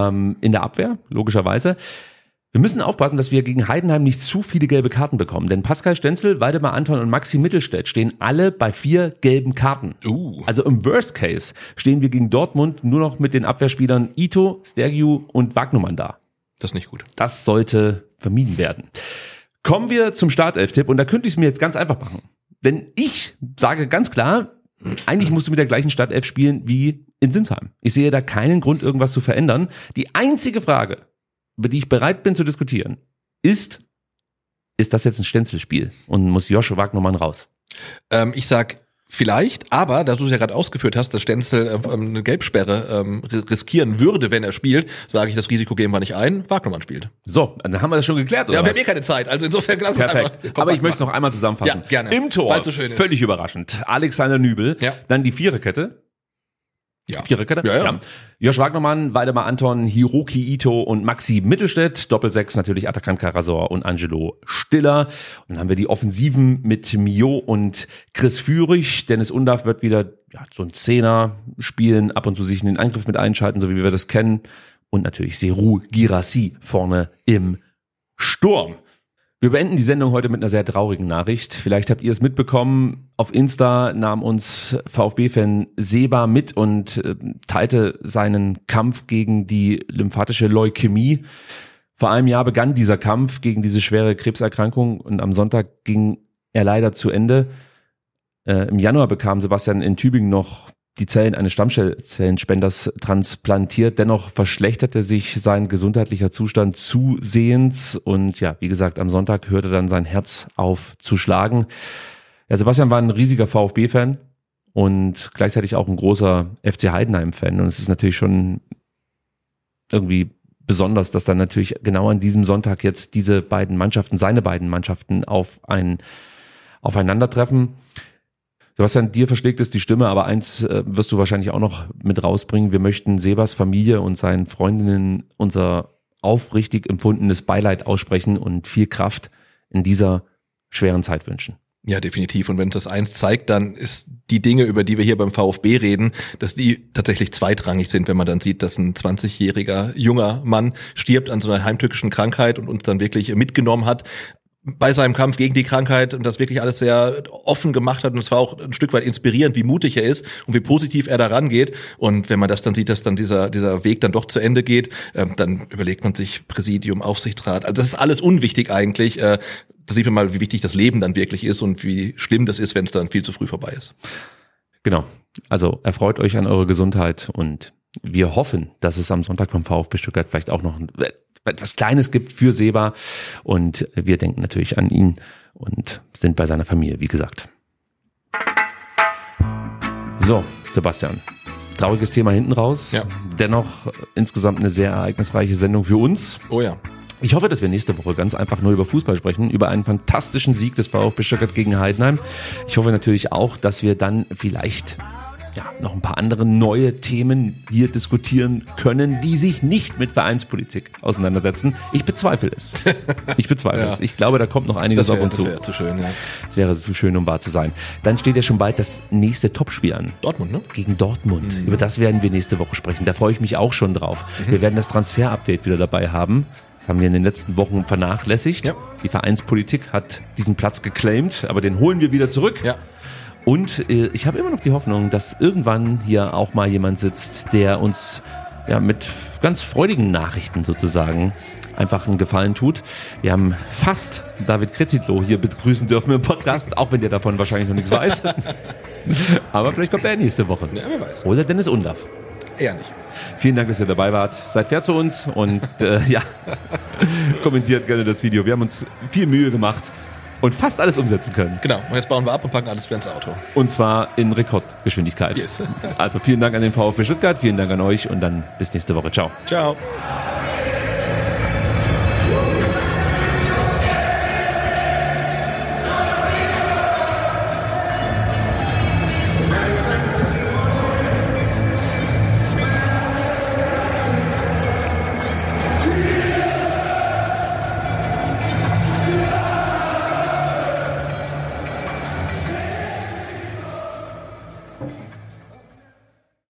F: in der Abwehr, logischerweise. Wir müssen aufpassen, dass wir gegen Heidenheim nicht zu viele gelbe Karten bekommen, denn Pascal Stenzel, Waldemar Anton und Maxi Mittelstädt stehen alle bei 4 gelben Karten. Also im Worst Case stehen wir gegen Dortmund nur noch mit den Abwehrspielern Ito, Stergiou und Wagnumann da.
G: Das ist nicht gut.
F: Das sollte vermieden werden. Kommen wir zum Startelf-Tipp und da könnte ich es mir jetzt ganz einfach machen. Denn ich sage ganz klar, eigentlich musst du mit der gleichen Startelf spielen wie in Sinsheim. Ich sehe da keinen Grund, irgendwas zu verändern. Die einzige Frage, über die ich bereit bin zu diskutieren, ist das jetzt ein Stenzelspiel und muss Joshua Wagnumann raus?
G: Ich sag Vielleicht, aber da du es ja gerade ausgeführt hast, dass Stenzel eine Gelbsperre riskieren würde, wenn er spielt, sage ich, das Risiko gehen wir nicht ein. Wagnermann spielt.
F: So, dann haben wir das schon geklärt, oder?
G: Ja, wir haben keine Zeit, also insofern lass es einfach. Komm,
F: aber ich möchte es noch einmal zusammenfassen.
G: Ja, gerne.
F: Im Tor,
G: so schön
F: völlig überraschend, Alexander Nübel, dann die Viererkette.
G: Ja.
F: Viererkette?
G: Ja.
F: Josh Wagnermann, Waldemar Anton, Hiroki Ito und Maxi Mittelstädt. Doppelsechs natürlich Atakan Karasor und Angelo Stiller. Und dann haben wir die Offensiven mit Mio und Chris Führig. Dennis Undaff wird wieder so ein Zehner spielen, ab und zu sich in den Angriff mit einschalten, so wie wir das kennen. Und natürlich Serhou Guirassy vorne im Sturm. Wir beenden die Sendung heute mit einer sehr traurigen Nachricht. Vielleicht habt ihr es mitbekommen. Auf Insta nahm uns VfB-Fan Seba mit und teilte seinen Kampf gegen die lymphatische Leukämie. Vor einem Jahr begann dieser Kampf gegen diese schwere Krebserkrankung und am Sonntag ging er leider zu Ende. Im Januar bekam Sebastian in Tübingen noch die Zellen eines Stammzellenspenders transplantiert. Dennoch verschlechterte sich sein gesundheitlicher Zustand zusehends und wie gesagt, am Sonntag hörte dann sein Herz auf zu schlagen. Ja, Sebastian war ein riesiger VfB-Fan und gleichzeitig auch ein großer FC Heidenheim-Fan und es ist natürlich schon irgendwie besonders, dass dann natürlich genau an diesem Sonntag jetzt seine beiden Mannschaften aufeinandertreffen. Sebastian, dir verschlägt es die Stimme, aber eins wirst du wahrscheinlich auch noch mit rausbringen. Wir möchten Sebas Familie und seinen Freundinnen unser aufrichtig empfundenes Beileid aussprechen und viel Kraft in dieser schweren Zeit wünschen.
G: Ja, definitiv. Und wenn es das eins zeigt, dann ist die Dinge, über die wir hier beim VfB reden, dass die tatsächlich zweitrangig sind, wenn man dann sieht, dass ein 20-jähriger junger Mann stirbt an so einer heimtückischen Krankheit und uns dann wirklich mitgenommen hat bei seinem Kampf gegen die Krankheit und das wirklich alles sehr offen gemacht hat und es war auch ein Stück weit inspirierend, wie mutig er ist und wie positiv er da rangeht und wenn man das dann sieht, dass dann dieser Weg dann doch zu Ende geht, dann überlegt man sich Präsidium, Aufsichtsrat, also das ist alles unwichtig eigentlich, da sieht man mal, wie wichtig das Leben dann wirklich ist und wie schlimm das ist, wenn es dann viel zu früh vorbei ist.
F: Genau, also erfreut euch an eure Gesundheit und wir hoffen, dass es am Sonntag vom VfB Stuttgart vielleicht auch noch etwas Kleines gibt für Seba und wir denken natürlich an ihn und sind bei seiner Familie, wie gesagt. So, Sebastian, trauriges Thema hinten raus, dennoch insgesamt eine sehr ereignisreiche Sendung für uns.
G: Oh ja.
F: Ich hoffe, dass wir nächste Woche ganz einfach nur über Fußball sprechen, über einen fantastischen Sieg des VfB Stuttgart gegen Heidenheim. Ich hoffe natürlich auch, dass wir dann vielleicht noch ein paar andere neue Themen hier diskutieren können, die sich nicht mit Vereinspolitik auseinandersetzen. Ich bezweifle es. Ich glaube, da kommt noch einiges auf uns zu.
G: Das wäre zu schön, ja.
F: Das wäre zu schön, um wahr zu sein. Dann steht ja schon bald das nächste Topspiel an.
G: Dortmund, ne?
F: Gegen Dortmund. Über das werden wir nächste Woche sprechen. Da freue ich mich auch schon drauf. Wir werden das Transfer-Update wieder dabei haben. Das haben wir in den letzten Wochen vernachlässigt. Ja. Die Vereinspolitik hat diesen Platz geclaimed, aber den holen wir wieder zurück. Ja. Und ich habe immer noch die Hoffnung, dass irgendwann hier auch mal jemand sitzt, der uns mit ganz freudigen Nachrichten sozusagen einfach einen Gefallen tut. Wir haben fast David Kretzitlo hier begrüßen dürfen im Podcast, auch wenn der davon wahrscheinlich noch nichts weiß. Aber vielleicht kommt er nächste Woche. Ja, wer weiß. Oder Dennis Undaff.
G: Eher nicht.
F: Vielen Dank, dass ihr dabei wart. Seid fair zu uns und kommentiert gerne das Video. Wir haben uns viel Mühe gemacht und fast alles umsetzen können.
G: Genau, und jetzt bauen wir ab und packen alles wieder ins Auto.
F: Und zwar in Rekordgeschwindigkeit.
G: Yes.
F: Also vielen Dank an den VfB Stuttgart, vielen Dank an euch und dann bis nächste Woche. Ciao.
G: Ciao.